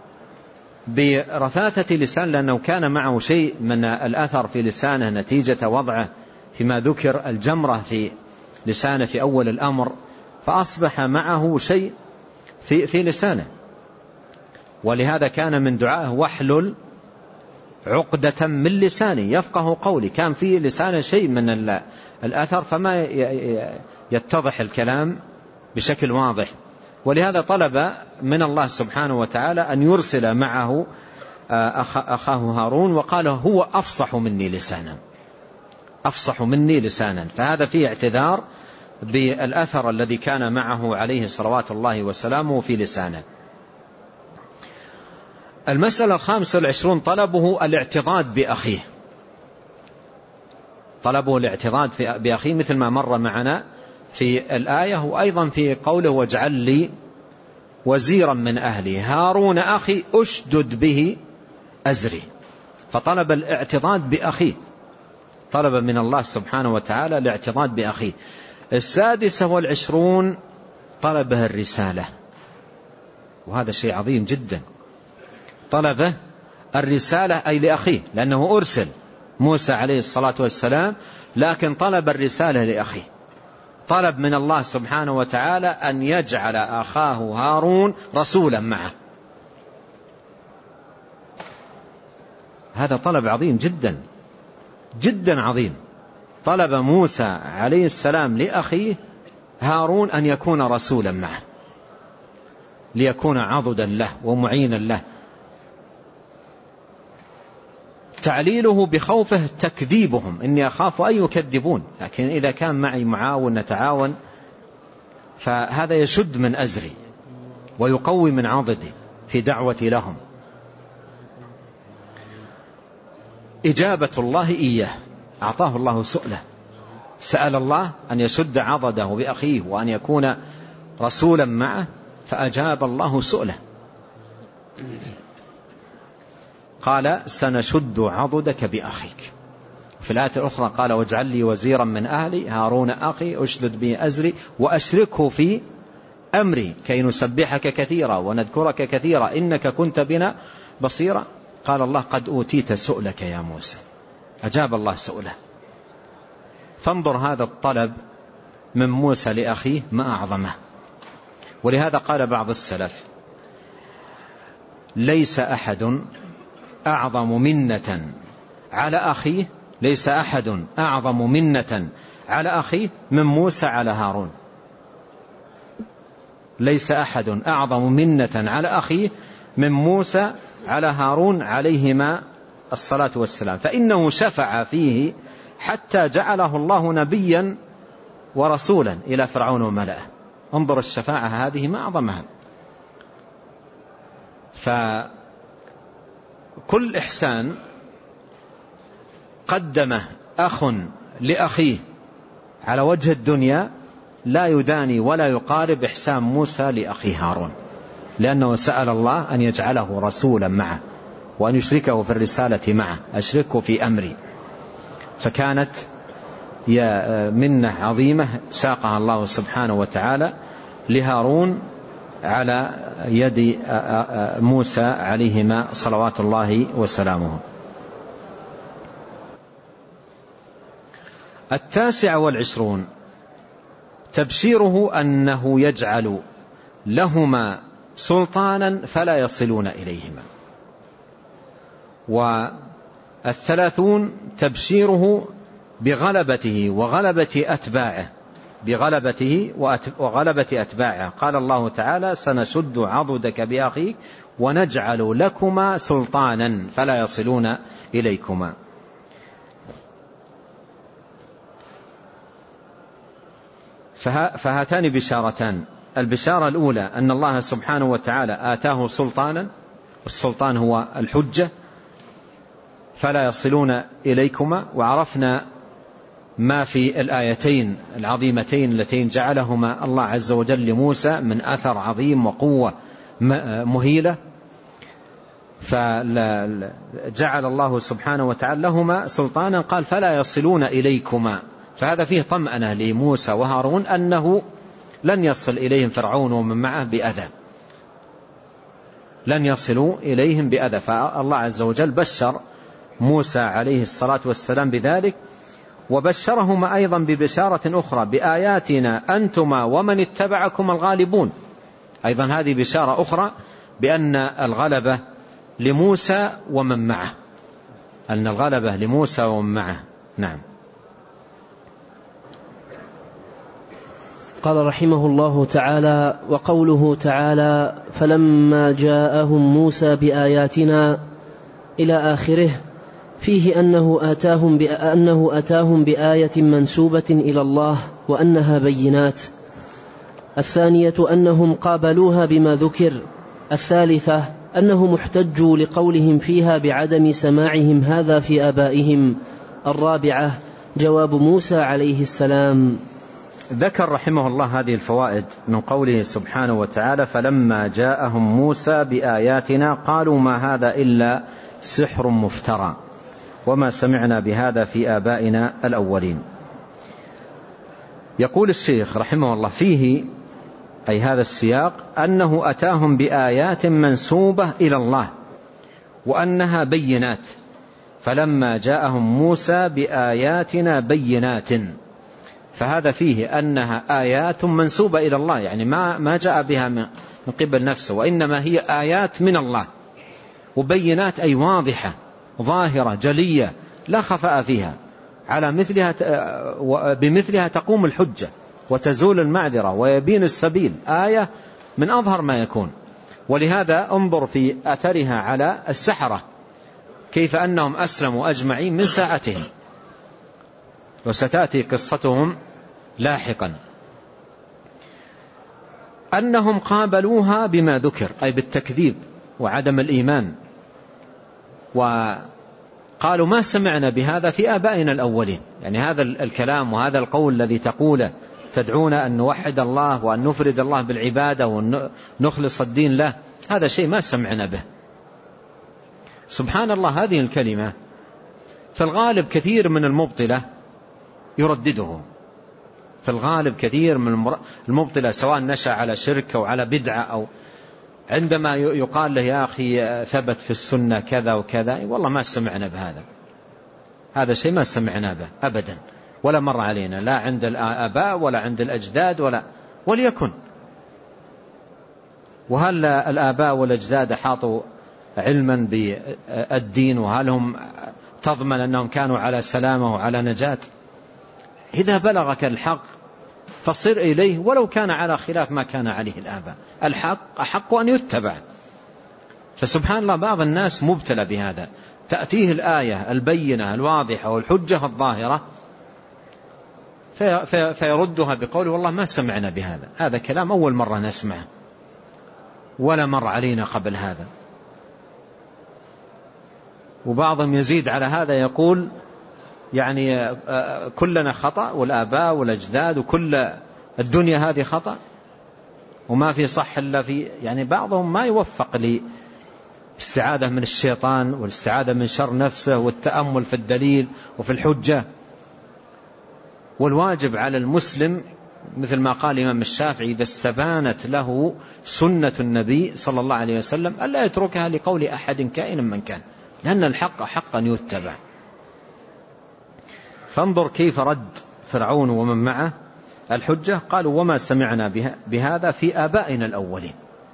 برثاثة لسان لأنه كان معه شيء من الأثر في لسانه نتيجة وضعه فيما ذكر الجمرة في لسانه في أول الأمر، فأصبح معه شيء في, في لسانه، ولهذا كان من دعائه واحلل عقدة من لساني يفقه قولي، كان في لسانه شيء من الأثر فما يتضح الكلام بشكل واضح، ولهذا طلب من الله سبحانه وتعالى أن يرسل معه أخاه هارون، وقال هو أفصح مني لسانا، أفصح مني لسانا، فهذا فيه اعتذار بالأثر الذي كان معه عليه صلوات الله وسلامه في لسانه. المسألة الخامسة والعشرون طلبه الاعتضاد بأخيه، طلبه الاعتضاد بأخيه مثل ما مر معنا في الآية، وأيضا في قوله واجعل لي وزيرا من أهلي هارون أخي أشدد به أزري، فطلب الاعتضاد بأخيه، طلب من الله سبحانه وتعالى الاعتضاد بأخيه. السادسة والعشرون طلبه الرسالة، وهذا شيء عظيم جدا، طلبه الرسالة أي لأخيه، لأنه أرسل موسى عليه الصلاة والسلام، لكن طلب الرسالة لأخيه، طلب من الله سبحانه وتعالى أن يجعل أخاه هارون رسولا معه، هذا طلب عظيم جدا جدا عظيم. طلب موسى عليه السلام لأخيه هارون أن يكون رسولا معه ليكون عضدا له ومعينا له. تعليله بخوفه تكذيبهم، إني أخاف أن يكذبون، لكن إذا كان معي معاون نتعاون فهذا يشد من أزري ويقوي من عضدي في دعوتي لهم. إجابة الله إياه، أعطاه الله سؤله، سأل الله أن يشد عضده بأخيه وأن يكون رسولا معه فأجاب الله سؤله. قال سنشد عضدك بأخيك. في الآية الأخرى قال واجعل لي وزيرا من أهلي هارون أخي أشدد به أزري وأشركه في أمري كي نسبحك كثيرا ونذكرك كثيرا إنك كنت بنا بصيرا. قال الله قد أوتيت سؤلك يا موسى، أجاب الله سؤله. فانظر هذا الطلب من موسى لأخيه ما أعظمه. ولهذا قال بعض السلف ليس أحد أعظم منة على أخيه ليس أحد أعظم منة على أخيه من موسى على هارون. ليس أحد أعظم منة على أخيه من موسى على هارون عليهما الصلاة والسلام، فإنه شفع فيه حتى جعله الله نبيا ورسولا إلى فرعون وملئه. انظر الشفاعة هذه ما أعظمها. فكل إحسان قدمه أخ لأخيه على وجه الدنيا لا يداني ولا يقارب إحسان موسى لأخي هارون، لأنه سأل الله أن يجعله رسولا معه وأن يشركه في الرسالة معه، أشركه في أمري. فكانت منة عظيمة ساقها الله سبحانه وتعالى لهارون على يد موسى عليهما صلوات الله وسلامه. التاسع والعشرون تبشيره أنه يجعل لهما سلطانا فلا يصلون إليهما. والثلاثون تبشيره بغلبته وغلبة أتباعه بغلبته وغلبة أتباعه. قال الله تعالى سنشد عضدك بأخيك ونجعل لكما سلطانا فلا يصلون إليكما. فهاتان بشارتان. البشارة الأولى أن الله سبحانه وتعالى آتاه سلطانا، والسلطان هو الحجة، فلا يصلون إليكما. وعرفنا ما في الآيتين العظيمتين اللتين جعلهما الله عز وجل لموسى من أثر عظيم وقوة مهيلة، فجعل الله سبحانه وتعالى لهما سلطانا قال فلا يصلون إليكما. فهذا فيه طمأنة لموسى وهارون أنه لن يصل إليهم فرعون ومن معه بأذى، لن يصلوا إليهم بأذى. فالله عز وجل بشر موسى عليه الصلاة والسلام بذلك، وبشرهما أيضا ببشارة أخرى بآياتنا أنتما ومن اتبعكم الغالبون. أيضا هذه بشارة أخرى بأن الغلبة لموسى ومن معه، أن الغلبة لموسى ومن معه. نعم. قال رحمه الله تعالى: وقوله تعالى فلما جاءهم موسى بآياتنا إلى آخره فيه أنه آتاهم, بأنه أتاهم بآية منسوبة إلى الله وأنها بينات. الثانية أنهم قابلوها بما ذكر. الثالثة أنهم احتجوا لقولهم فيها بعدم سماعهم هذا في آبائهم. الرابعة جواب موسى عليه السلام. ذكر رحمه الله هذه الفوائد من قوله سبحانه وتعالى فلما جاءهم موسى بآياتنا قالوا ما هذا إلا سحر مفترى وما سمعنا بهذا في آبائنا الأولين. يقول الشيخ رحمه الله فيه أي هذا السياق أنه أتاهم بآيات منسوبة إلى الله وأنها بينات. فلما جاءهم موسى بآياتنا بينات، فهذا فيه أنها آيات منسوبة إلى الله، يعني ما ما جاء بها من قبل نفسه، وإنما هي آيات من الله. وبينات أي واضحة ظاهرة جلية لا خفاء فيها، على مثلها بمثلها تقوم الحجة وتزول المعذرة ويبين السبيل، آية من أظهر ما يكون. ولهذا انظر في أثرها على السحرة كيف أنهم أسلموا أجمعين من ساعتهم، وستأتي قصتهم لاحقا. أنهم قابلوها بما ذكر، أي بالتكذيب وعدم الإيمان، وقالوا ما سمعنا بهذا في آبائنا الأولين. يعني هذا الكلام وهذا القول الذي تقوله تدعونا أن نوحد الله وأن نفرد الله بالعبادة ونخلص الدين له، هذا شيء ما سمعنا به. سبحان الله، هذه الكلمة في الغالب كثير من المبطلة يردده، في الغالب كثير من المبطلة سواء نشأ على شرك أو على بدعة، أو عندما يقال له يا أخي ثبت في السنة كذا وكذا، والله ما سمعنا بهذا، هذا شيء ما سمعنا به أبدا ولا مر علينا، لا عند الآباء ولا عند الأجداد ولا وليكن. وهل الآباء والأجداد حاطوا علما بالدين؟ وهل هم تضمن أنهم كانوا على سلامة وعلى نجاة؟ إذا بلغك الحق فصر إليه ولو كان على خلاف ما كان عليه الآباء، الحق أحق أن يتبع. فسبحان الله، بعض الناس مبتلى بهذا، تأتيه الآية البينة الواضحة والحجة الظاهرة في في فيردها بقول والله ما سمعنا بهذا، هذا كلام أول مرة نسمعه ولا مر علينا قبل هذا. وبعضهم يزيد على هذا يقول يعني كلنا خطأ، والآباء والأجداد وكل الدنيا هذه خطأ وما في صح إلا في، يعني بعضهم ما يوفق لاستعاذة من الشيطان والاستعاذة من شر نفسه والتأمل في الدليل وفي الحجة. والواجب على المسلم مثل ما قال الإمام الشافعي إذا استبانت له سنة النبي صلى الله عليه وسلم ألا يتركها لقول أحد كائن من كان، لأن الحق حقا يتبع. فانظر كيف رد فرعون ومن معه الحجة، قالوا وما سمعنا بهذا في آبائنا الأولين.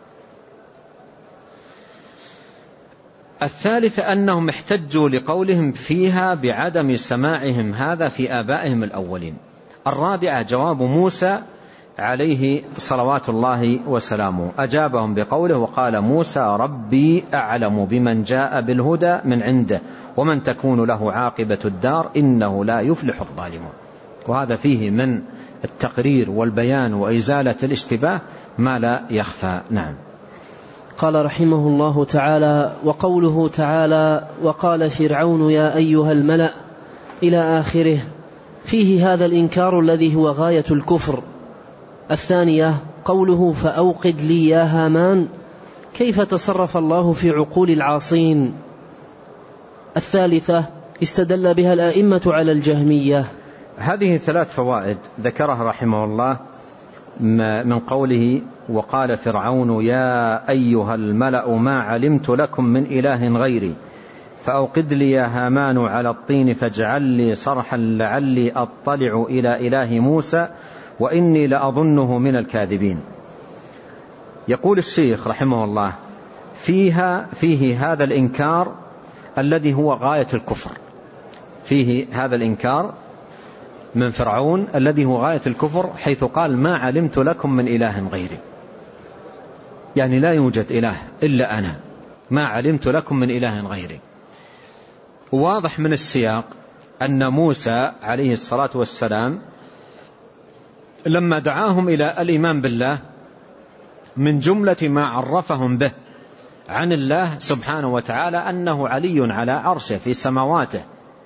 الثالث أنهم احتجوا لقولهم فيها بعدم سماعهم هذا في آبائهم الأولين. الرابعة جواب موسى عليه صلوات الله وسلامه، أجابهم بقوله وقال موسى ربي أعلم بمن جاء بالهدى من عنده ومن تكون له عاقبة الدار إنه لا يفلح الظالمون. وهذا فيه من التقرير والبيان وإزالة الاشتباه ما لا يخفى. نعم. قال رحمه الله تعالى: وقوله تعالى وقال فرعون يا أيها الملأ إلى آخره، فيه هذا الإنكار الذي هو غاية الكفر. الثانية قوله فأوقد لي يا هامان، كيف تصرف الله في عقول العاصين. الثالثة استدل بها الآئمة على الجهمية. هذه ثلاث فوائد ذكرها رحمه الله من قوله وقال فرعون يا أيها الملأ ما علمت لكم من إله غيري فأوقد لي يا هامان على الطين فاجعل لي صرحا لعلي أطلع إلى إله موسى وإني لأظنه من الكاذبين. يقول الشيخ رحمه الله فيها فيه هذا الإنكار الذي هو غاية الكفر، فيه هذا الإنكار من فرعون الذي هو غاية الكفر، حيث قال ما علمت لكم من إله غيري، يعني لا يوجد إله إلا أنا، ما علمت لكم من إله غيري. واضح من السياق أن موسى عليه الصلاة والسلام لما دعاهم إلى الإيمان بالله من جملة ما عرفهم به عن الله سبحانه وتعالى أنه علي على عرشه في سماواته.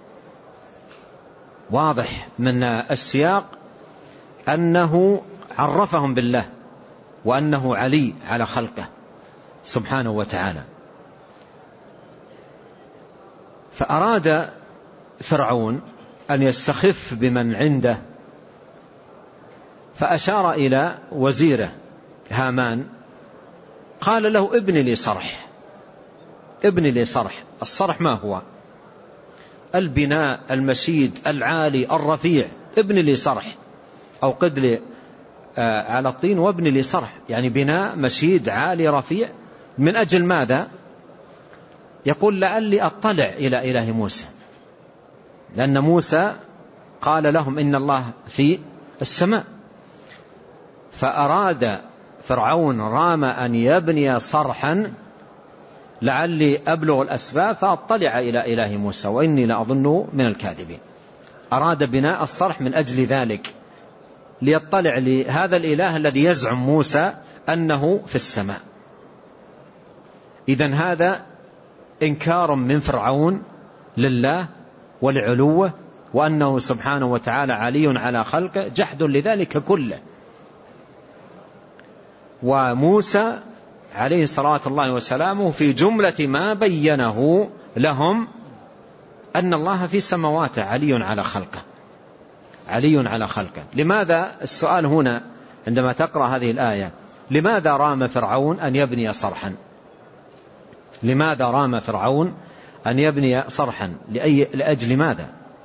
واضح من السياق أنه عرفهم بالله وأنه علي على خلقه سبحانه وتعالى. فأراد فرعون أن يستخف بمن عنده، فأشار إلى وزيره هامان قال له ابن لي صرح، ابن لي صرح. الصرح ما هو؟ البناء المشيد العالي الرفيع. ابن لي صرح أو قد لي آه على الطين وابن لي صرح، يعني بناء مشيد عالي رفيع. من أجل ماذا؟ يقول لعلي أطلع إلى إله موسى، لأن موسى قال لهم إن الله في السماء، فأراد فرعون رام أن يبني صرحا لعلي أبلغ الأسباب فأطلع إلى إله موسى وإني لأظنه من الكاذبين. أراد بناء الصرح من أجل ذلك، ليطلع لهذا الإله الذي يزعم موسى أنه في السماء. إذن هذا إنكار من فرعون لله ولعلوه، وأنه سبحانه وتعالى علي على خلقه، جحد لذلك كله. وموسى عليه صلاة الله وسلامه في جملة ما بينه لهم أن الله في سماواته علي على خلقه، علي على خلقه. لماذا السؤال هنا عندما تقرأ هذه الآية؟ لماذا رام فرعون أن يبني صرحا؟ لماذا رام فرعون أن يبني صرحا؟ لأي لأجل ماذا؟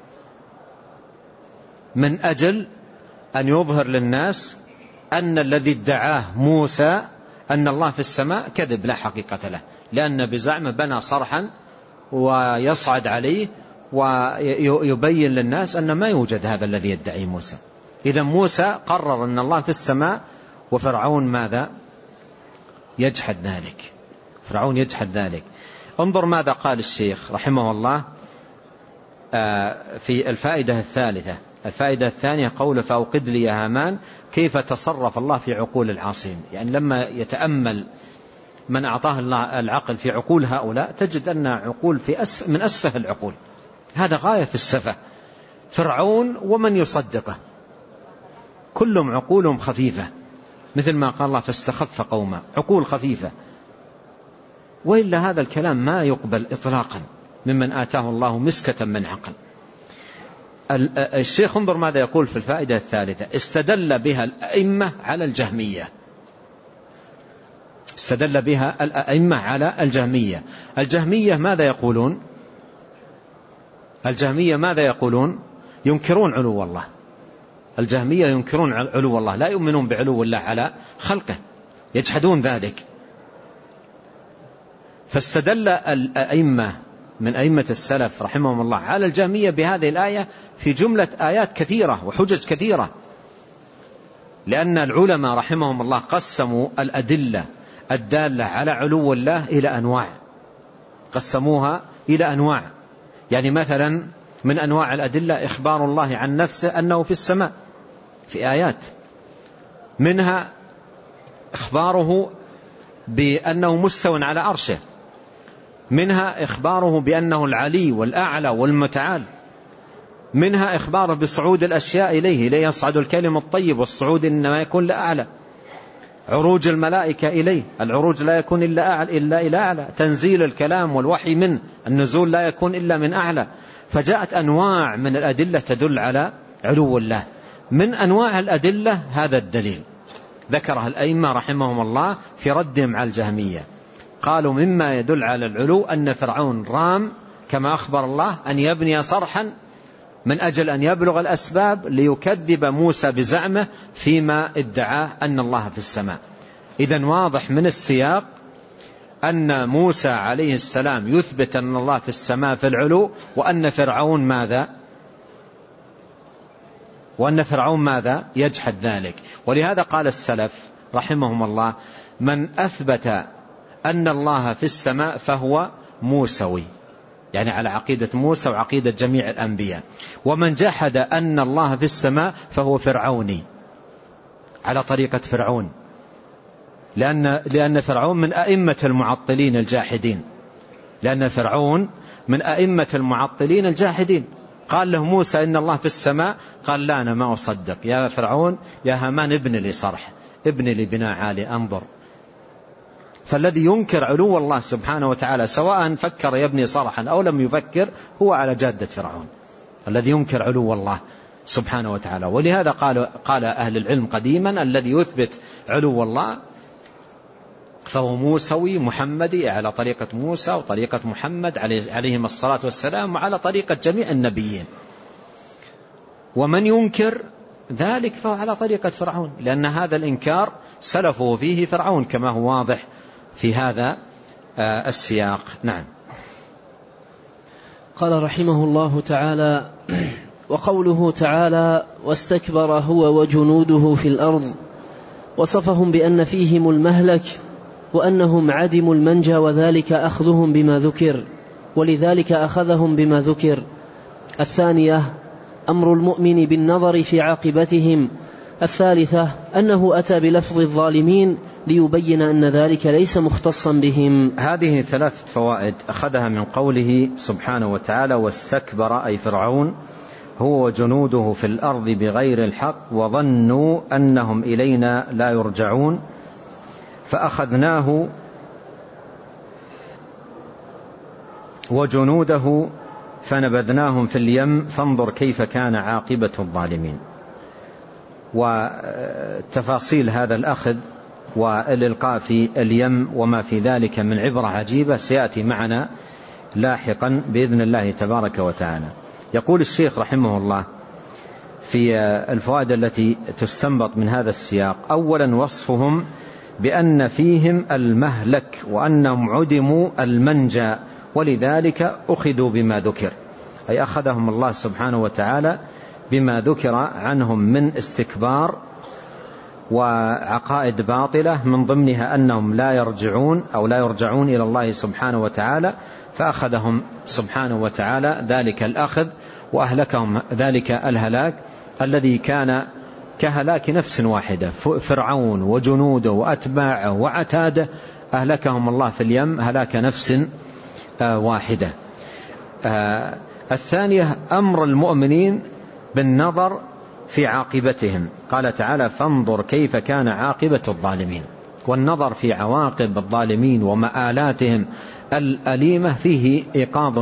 من أجل أن يظهر للناس أن الذي ادعاه موسى أن الله في السماء كذب لا حقيقة له، لأن بزعمه بنى صرحا ويصعد عليه ويبين للناس أن ما يوجد هذا الذي يدعي موسى. إذا موسى قرر أن الله في السماء، وفرعون ماذا؟ يجحد ذلك. فرعون يجحد ذلك. انظر ماذا قال الشيخ رحمه الله في الفائدة الثالثة. الفائدة الثانية قوله فأوقد لي يا هامان كيف تصرف الله في عقول العاصين. يعني لما يتأمل من أعطاه الله العقل في عقول هؤلاء تجد أن عقول في أسف من أسفه العقول، هذا غاية في السفه. فرعون ومن يصدقه كلهم عقولهم خفيفة، مثل ما قال الله فاستخف قوما، عقول خفيفة. وإلا هذا الكلام ما يقبل إطلاقا ممن آتاه الله مسكة من عقل. الشيخ انظر ماذا يقول في الفائدة الثالثة. استدل بها الأئمة على الجهمية، استدل بها الأئمة على الجهمية. الجهمية ماذا يقولون؟ الجهمية ماذا يقولون؟ ينكرون علو الله. الجهمية ينكرون علو الله، لا يؤمنون بعلو الله على خلقه، يجحدون ذلك. فاستدل الأئمة من أئمة السلف رحمهم الله على الجهمية بهذه الآية في جملة آيات كثيرة وحجج كثيرة، لأن العلماء رحمهم الله قسموا الأدلة الدالة على علو الله إلى أنواع، قسموها إلى أنواع. يعني مثلا من أنواع الأدلة إخبار الله عن نفسه أنه في السماء في آيات، منها إخباره بأنه مستوى على عرشه، منها إخباره بأنه العلي والأعلى والمتعال، منها إخباره بصعود الأشياء إليه، إليه يصعد الكلم الطيب والصعود إنما يكون لأعلى، عروج الملائكة إليه، العروج لا يكون إلا أعلى إلا إلى أعلى، تنزيل الكلام والوحي منه، النزول لا يكون إلا من أعلى. فجاءت أنواع من الأدلة تدل على علو الله. من أنواع الأدلة هذا الدليل ذكرها الأئمة رحمهم الله في ردهم على الجهمية. قالوا مما يدل على العلو أن فرعون رام كما أخبر الله أن يبني صرحا من أجل أن يبلغ الأسباب ليكذب موسى بزعمه فيما ادعاه أن الله في السماء. إذن واضح من السياق أن موسى عليه السلام يثبت أن الله في السماء في العلو، وأن فرعون ماذا؟ وأن فرعون ماذا؟ يجحد ذلك. ولهذا قال السلف رحمهم الله من أثبت أن الله في السماء فهو موسوي، يعني على عقيدة موسى وعقيدة جميع الأنبياء. ومن جحد أن الله في السماء فهو فرعوني، على طريقة فرعون، لأن, لأن فرعون من أئمة المعطلين الجاحدين، لأن فرعون من أئمة المعطلين الجاحدين. قال له موسى إن الله في السماء، قال لا أنا ما أصدق، يا فرعون يا هامان ابن لي صرح، ابن لي بناء عالي أنظر. فالذي ينكر علو الله سبحانه وتعالى سواء فكر يبني صرحا أو لم يفكر هو على جادة فرعون، الذي ينكر علو الله سبحانه وتعالى. ولهذا قال, قال أهل العلم قديما الذي يثبت علو الله فهو موسوي محمدي، على طريقة موسى وطريقة محمد عليهم الصلاة والسلام وعلى طريقة جميع النبيين. ومن ينكر ذلك فهو على طريقة فرعون، لأن هذا الإنكار سلفه فيه فرعون كما هو واضح في هذا السياق. نعم. قال رحمه الله تعالى: وقوله تعالى: واستكبر هو وجنوده في الأرض، وصفهم بأن فيهم المهلك وأنهم عدموا المنجى، وذلك أخذهم بما ذكر، ولذلك أخذهم بما ذكر. الثانية أمر المؤمن بالنظر في عاقبتهم. الثالثة أنه أتى بلفظ الظالمين ليبين أن ذلك ليس مختصا بهم. هذه ثلاثة فوائد أخذها من قوله سبحانه وتعالى: واستكبر أي فرعون هو وجنوده في الأرض بغير الحق وظنوا أنهم إلينا لا يرجعون فأخذناه وجنوده فنبذناهم في اليم فانظر كيف كان عاقبة الظالمين. وتفاصيل هذا الأخذ والإلقاء في اليم وما في ذلك من عبرة عجيبة سيأتي معنا لاحقا بإذن الله تبارك وتعالى. يقول الشيخ رحمه الله في الفوائد التي تستنبط من هذا السياق: أولا وصفهم بأن فيهم المهلك وأنهم عدموا المنجى، ولذلك أخذوا بما ذكر، أي أخذهم الله سبحانه وتعالى بما ذكر عنهم من استكبار وعقائد باطلة، من ضمنها أنهم لا يرجعون أو لا يرجعون إلى الله سبحانه وتعالى، فأخذهم سبحانه وتعالى ذلك الأخذ وأهلكهم ذلك الهلاك الذي كان كهلاك نفس واحدة. فرعون وجنوده وأتباعه وعتاده أهلكهم الله في اليم هلاك نفس واحدة. الثانية أمر المؤمنين بالنظر في عاقبتهم. قال تعالى: فانظر كيف كان عاقبة الظالمين. والنظر في عواقب الظالمين ومآلاتهم الأليمة فيه إيقاظ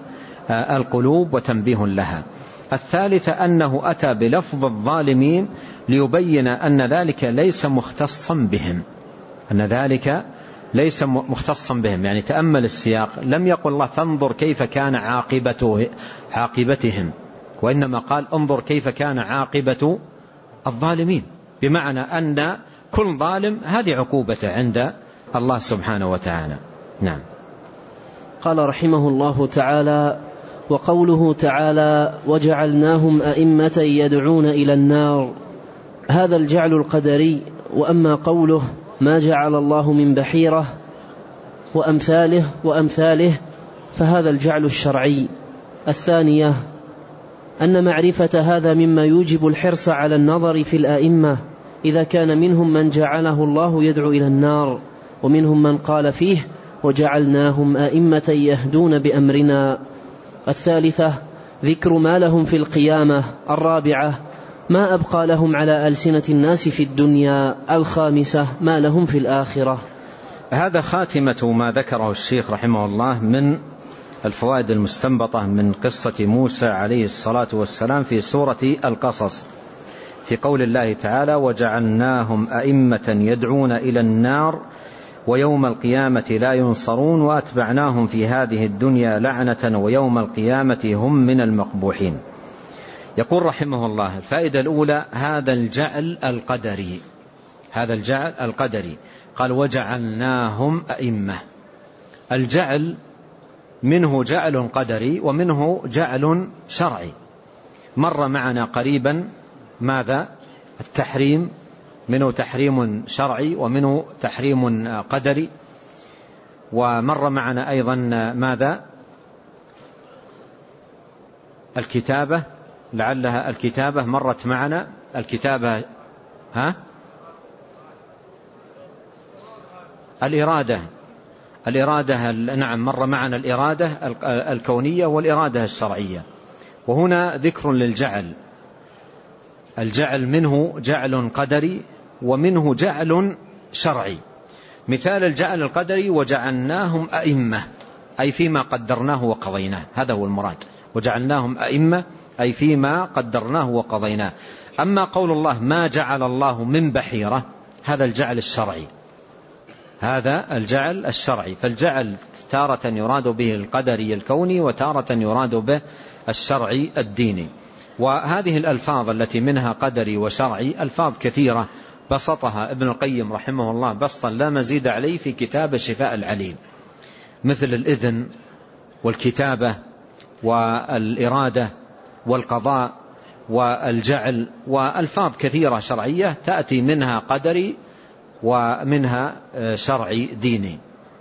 للقلوب وتنبيه لها. الثالثة أنه أتى بلفظ الظالمين ليبين أن ذلك ليس مختصا بهم، أن ذلك ليس مختصا بهم. يعني تأمل السياق، لم يقل الله فانظر كيف كان عاقبته عاقبتهم، وإنما قال انظر كيف كان عاقبة الظالمين، بمعنى أن كل ظالم هذه عقوبته عند الله سبحانه وتعالى. نعم. قال رحمه الله تعالى: وقوله تعالى: وجعلناهم أئمة يدعون إلى النار، هذا الجعل القدري. وأما قوله ما جعل الله من بحيرة وأمثاله وأمثاله فهذا الجعل الشرعي. الثانية أن معرفة هذا مما يوجب الحرص على النظر في الأئمة، إذا كان منهم من جعله الله يدعو إلى النار، ومنهم من قال فيه وجعلناهم أئمة يهدون بأمرنا. الثالثة ذكر ما لهم في القيامة. الرابعة ما أبقى لهم على ألسنة الناس في الدنيا. الخامسة ما لهم في الآخرة. هذا خاتمة ما ذكره الشيخ رحمه الله من الفوائد المستنبطة من قصة موسى عليه الصلاة والسلام في سورة القصص، في قول الله تعالى: وجعلناهم أئمة يدعون إلى النار ويوم القيامة لا ينصرون وأتبعناهم في هذه الدنيا لعنة ويوم القيامة هم من المقبوحين. يقول رحمه الله: الفائدة الأولى هذا الجعل القدري، هذا الجعل القدري. قال: وجعلناهم أئمة. الجعل منه جعل قدري ومنه جعل شرعي. مر معنا قريبا ماذا؟ التحريم، منه تحريم شرعي ومنه تحريم قدري. ومر معنا أيضا ماذا؟ الكتابة، لعلها الكتابة مرت معنا. الكتابة ها؟ الإرادة، الإرادة نعم مر معنا الإرادة الكونية والإرادة الشرعية. وهنا ذكر للجعل. الجعل منه جعل قدري ومنه جعل شرعي. مثال الجعل القدري: وجعلناهم أئمة، أي فيما قدرناه وقضيناه، هذا هو المراد. وجعلناهم أئمة أي فيما قدرناه وقضيناه. أما قول الله ما جعل الله من بحيرة، هذا الجعل الشرعي، هذا الجعل الشرعي. فالجعل تارة يراد به القدري الكوني وتارة يراد به الشرعي الديني. وهذه الألفاظ التي منها قدري وشرعي ألفاظ كثيرة بسطها ابن القيم رحمه الله بسطا لا مزيد عليه في كتاب شفاء العليل، مثل الإذن والكتابة والإرادة والقضاء والجعل، وألفاظ كثيرة شرعية تأتي منها قدري ومنها شرعي ديني.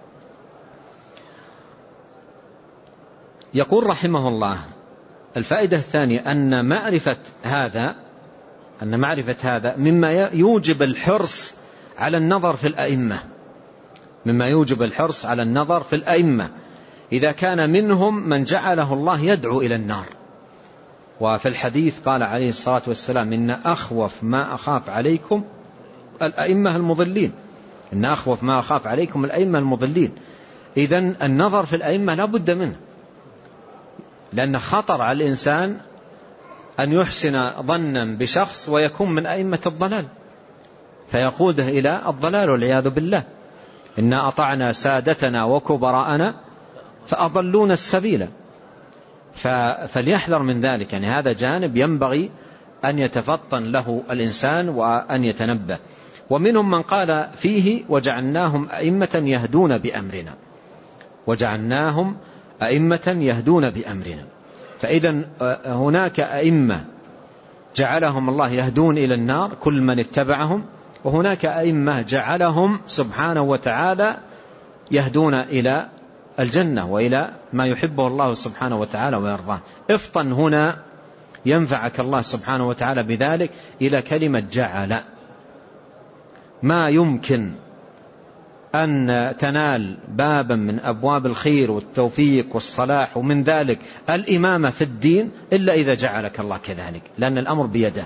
يقول رحمه الله: الفائدة الثانية أن معرفة هذا أن معرفة هذا مما يوجب الحرص على النظر في الأئمة مما يوجب الحرص على النظر في الأئمة إذا كان منهم من جعله الله يدعو إلى النار. وفي الحديث قال عليه الصلاة والسلام: إن أخوف ما أخاف عليكم الأئمة المضلين إن أخوف ما أخاف عليكم الأئمة المضلين. إذن النظر في الأئمة لا بد منه، لأن خطر على الإنسان أن يحسن ظنا بشخص ويكون من أئمة الضلال فيقوده إلى الضلال والعياذ بالله. إنا أطعنا سادتنا وكبراءنا فأضلون السبيل. فليحذر من ذلك، يعني هذا جانب ينبغي أن يتفطن له الإنسان وأن يتنبه. ومنهم من قال فيه: وجعلناهم أئمة يهدون بأمرنا وجعلناهم أئمة يهدون بأمرنا. فإذا هناك أئمة جعلهم الله يهدون إلى النار كل من اتبعهم، وهناك أئمة جعلهم سبحانه وتعالى يهدون إلى الجنة وإلى ما يحبه الله سبحانه وتعالى ويرضاه. افطن هنا ينفعك الله سبحانه وتعالى بذلك إلى كلمة جعل. ما يمكن أن تنال بابا من أبواب الخير والتوفيق والصلاح ومن ذلك الإمامة في الدين إلا إذا جعلك الله كذلك، لأن الأمر بيده.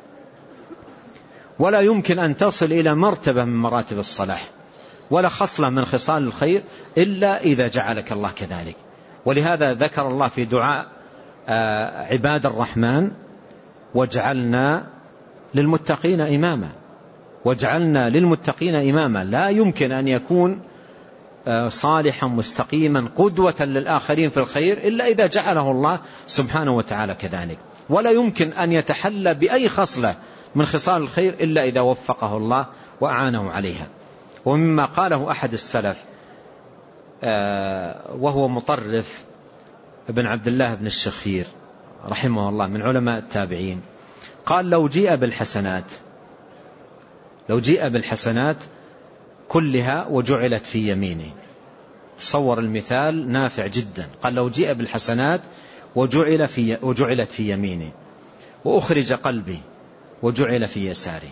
ولا يمكن أن تصل إلى مرتبة من مراتب الصلاح ولا خصلة من خصال الخير إلا إذا جعلك الله كذلك. ولهذا ذكر الله في دعاء عباد الرحمن: واجعلنا للمتقين إماما واجعلنا للمتقين إماما. لا يمكن أن يكون صالحا مستقيما قدوة للآخرين في الخير إلا إذا جعله الله سبحانه وتعالى كذلك. ولا يمكن أن يتحلى بأي خصلة من خصال الخير إلا إذا وفقه الله وأعانه عليها. ومما قاله أحد السلف وهو مطرف ابن عبد الله بن الشخير رحمه الله من علماء التابعين، قال: لو جيء بالحسنات لو جيء بالحسنات كلها وجعلت في يمينه. صور المثال نافع جدا. قال: لو جيء بالحسنات وجعل في وجعلت في يمينه وأخرج قلبي وجعل في يساره.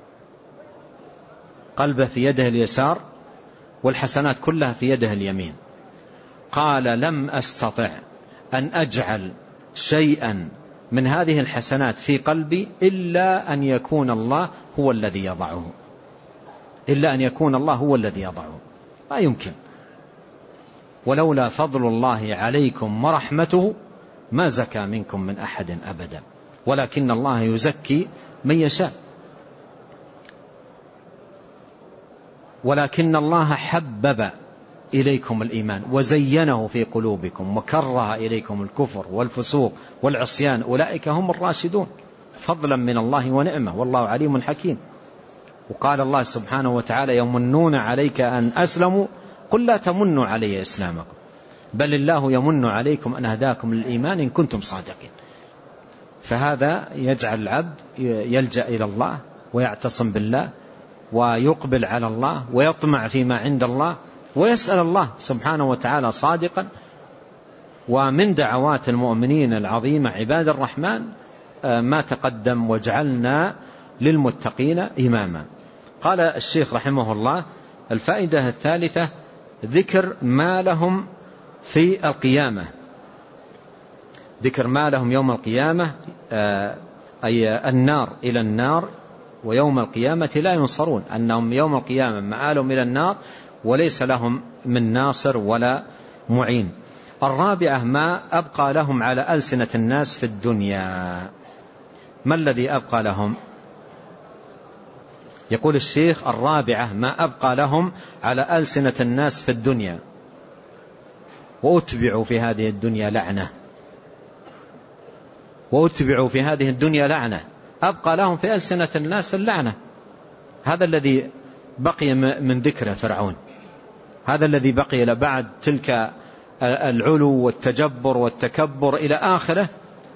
قلبه في يده اليسار والحسنات كلها في يده اليمين. قال: لم أستطع أن أجعل شيئا من هذه الحسنات في قلبي إلا أن يكون الله هو الذي يضعه إلا أن يكون الله هو الذي يضعه ما يمكن. ولولا فضل الله عليكم ورحمته ما زكى منكم من أحد أبدا ولكن الله يزكي من يشاء. ولكن الله حبب إليكم الإيمان وزينه في قلوبكم وكره إليكم الكفر والفسوق والعصيان أولئك هم الراشدون فضلا من الله ونعمة والله عليم حكيم. وقال الله سبحانه وتعالى: يمنون عليك أن أسلموا قل لا تمنوا علي إسلامكم بل الله يمن عليكم أن هداكم للإيمان إن كنتم صادقين. فهذا يجعل العبد يلجأ إلى الله ويعتصم بالله ويقبل على الله ويطمع فيما عند الله ويسأل الله سبحانه وتعالى صادقا. ومن دعوات المؤمنين العظيمة عباد الرحمن ما تقدم: واجعلنا للمتقين إماما. قال الشيخ رحمه الله: الفائدة الثالثة ذكر ما لهم في القيامة ذكر ما لهم يوم القيامة، أي النار إلى النار، ويوم القيامة لا ينصرون، أنهم يوم القيامة مآلهم إلى النار وليس لهم من ناصر ولا معين. الرابعة ما أبقى لهم على ألسنة الناس في الدنيا. ما الذي أبقى لهم؟ يقول الشيخ: الرابعة ما أبقى لهم على ألسنة الناس في الدنيا وأتبعوا في هذه الدنيا لعنة وأتبعوا في هذه الدنيا لعنة أبقى لهم في ألسنة الناس اللعنة. هذا الذي بقي من ذكر فرعون، هذا الذي بقي بعد تلك العلو والتجبر والتكبر إلى آخره،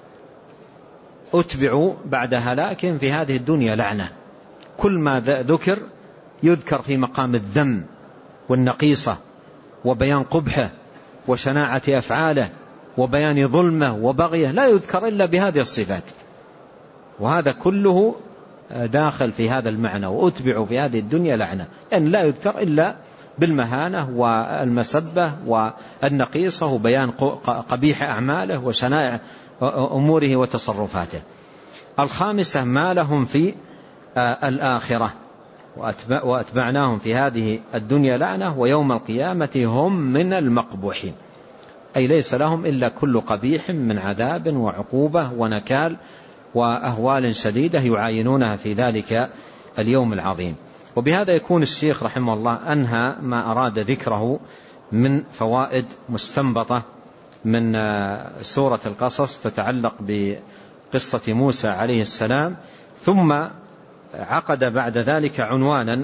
أتبعوا بعد هلاكهم في هذه الدنيا لعنة. كل ما ذكر يذكر في مقام الذم والنقيصة وبيان قبحه وشناعة أفعاله وبيان ظلمه وبغيه، لا يذكر إلا بهذه الصفات، وهذا كله داخل في هذا المعنى. وأتبعوا في هذه الدنيا لعنة، يعني لا يذكر إلا بالمهانة والمسبة والنقيصة وبيان قبيح أعماله وشنائع أموره وتصرفاته. الخامسة ما لهم في الآخرة، وأتبعناهم في هذه الدنيا لعنة ويوم القيامة هم من المقبوحين، أي ليس لهم إلا كل قبيح من عذاب وعقوبة ونكال وأهوال شديدة يعاينونها في ذلك اليوم العظيم. وبهذا يكون الشيخ رحمه الله أنهى ما أراد ذكره من فوائد مستنبطة من سورة القصص تتعلق بقصة موسى عليه السلام، ثم عقد بعد ذلك عنوانا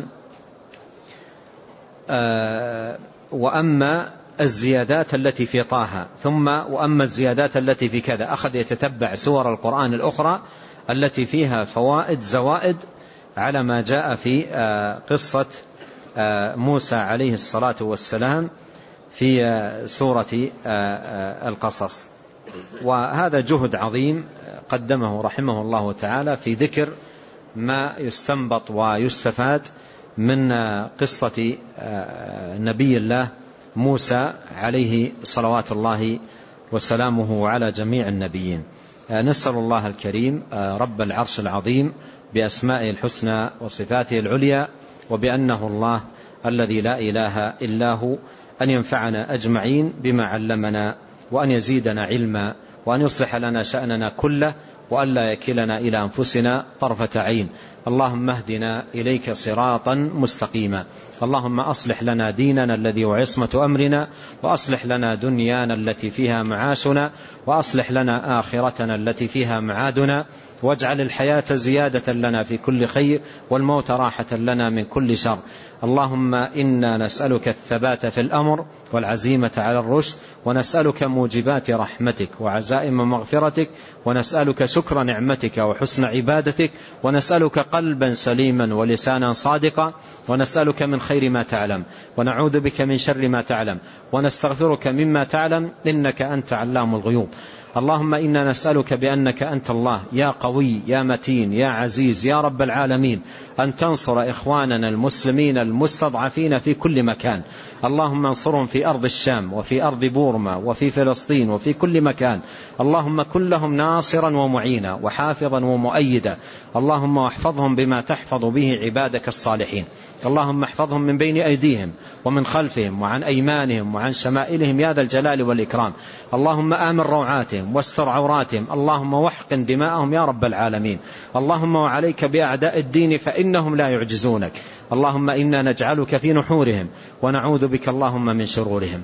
وأما الزيادات التي في طه، ثم وأما الزيادات التي في كذا. أخذ يتتبع سور القرآن الأخرى التي فيها فوائد زوائد على ما جاء في قصة موسى عليه الصلاة والسلام في سورة القصص. وهذا جهد عظيم قدمه رحمه الله تعالى في ذكر ما يستنبط ويستفاد من قصة نبي الله موسى عليه صلوات الله وسلامه على جميع النبيين. نسأل الله الكريم رب العرش العظيم بأسمائه الحسنى وصفاته العليا وبأنه الله الذي لا إله إلا هو أن ينفعنا أجمعين بما علمنا، وأن يزيدنا علما، وأن يصلح لنا شأننا كله، وأن لا يكلنا إلى أنفسنا طرفة عين. اللهم اهدنا إليك صراطا مستقيما. اللهم أصلح لنا ديننا الذي هو عصمة أمرنا، وأصلح لنا دنيانا التي فيها معاشنا، وأصلح لنا آخرتنا التي فيها معادنا، واجعل الحياة زيادة لنا في كل خير والموت راحة لنا من كل شر. اللهم إنا نسألك الثبات في الأمر والعزيمة على الرشد، ونسألك موجبات رحمتك وعزائم مغفرتك، ونسألك شكر نعمتك وحسن عبادتك، ونسألك قلبا سليما ولسانا صادقا، ونسألك من خير ما تعلم، ونعوذ بك من شر ما تعلم، ونستغفرك مما تعلم، إنك أنت علام الغيوب. اللهم إنا نسألك بأنك أنت الله يا قوي يا متين يا عزيز يا رب العالمين أن تنصر إخواننا المسلمين المستضعفين في كل مكان. اللهم انصرهم في أرض الشام وفي أرض بورما وفي فلسطين وفي كل مكان. اللهم كن لهم ناصرا ومعينا وحافظا ومؤيدا. اللهم احفظهم بما تحفظ به عبادك الصالحين. اللهم احفظهم من بين أيديهم ومن خلفهم وعن أيمانهم وعن شمائلهم يا ذا الجلال والإكرام. اللهم آمن روعاتهم واستر عوراتهم. اللهم واحقن دماءهم يا رب العالمين. اللهم وعليك بأعداء الدين فإنهم لا يعجزونك. اللهم إنا نجعلك في نحورهم ونعوذ بك اللهم من شرورهم.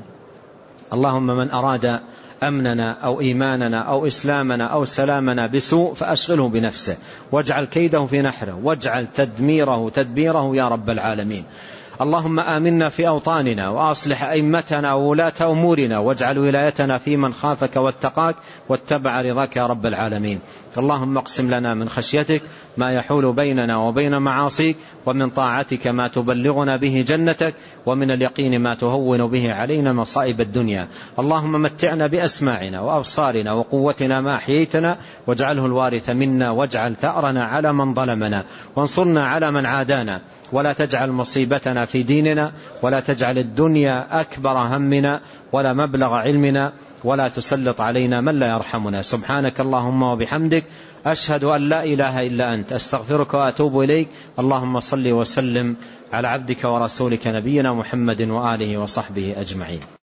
اللهم من أراد أمننا أو إيماننا أو إسلامنا أو سلامنا بسوء فأشغله بنفسه، واجعل كيده في نحره، واجعل تدميره تدبيره يا رب العالمين. اللهم آمنا في أوطاننا وأصلح أئمتنا وولاة أمورنا، واجعل ولايتنا في من خافك واتقاك واتبع رضاك يا رب العالمين. اللهم اقسم لنا من خشيتك ما يحول بيننا وبين معاصيك، ومن طاعتك ما تبلغنا به جنتك، ومن اليقين ما تهون به علينا مصائب الدنيا. اللهم متعنا بأسماعنا وأبصارنا وقوتنا ما أحييتنا، واجعله الوارث منا، واجعل ثأرنا على من ظلمنا، وانصرنا على من عادانا، ولا تجعل مصيبتنا في ديننا، ولا تجعل الدنيا أكبر همنا ولا مبلغ علمنا، ولا تسلط علينا من لا يرحمنا. سبحانك اللهم وبحمدك، أشهد أن لا إله إلا أنت، أستغفرك وأتوب إليك. اللهم صل وسلم على عبدك ورسولك نبينا محمد وآله وصحبه أجمعين.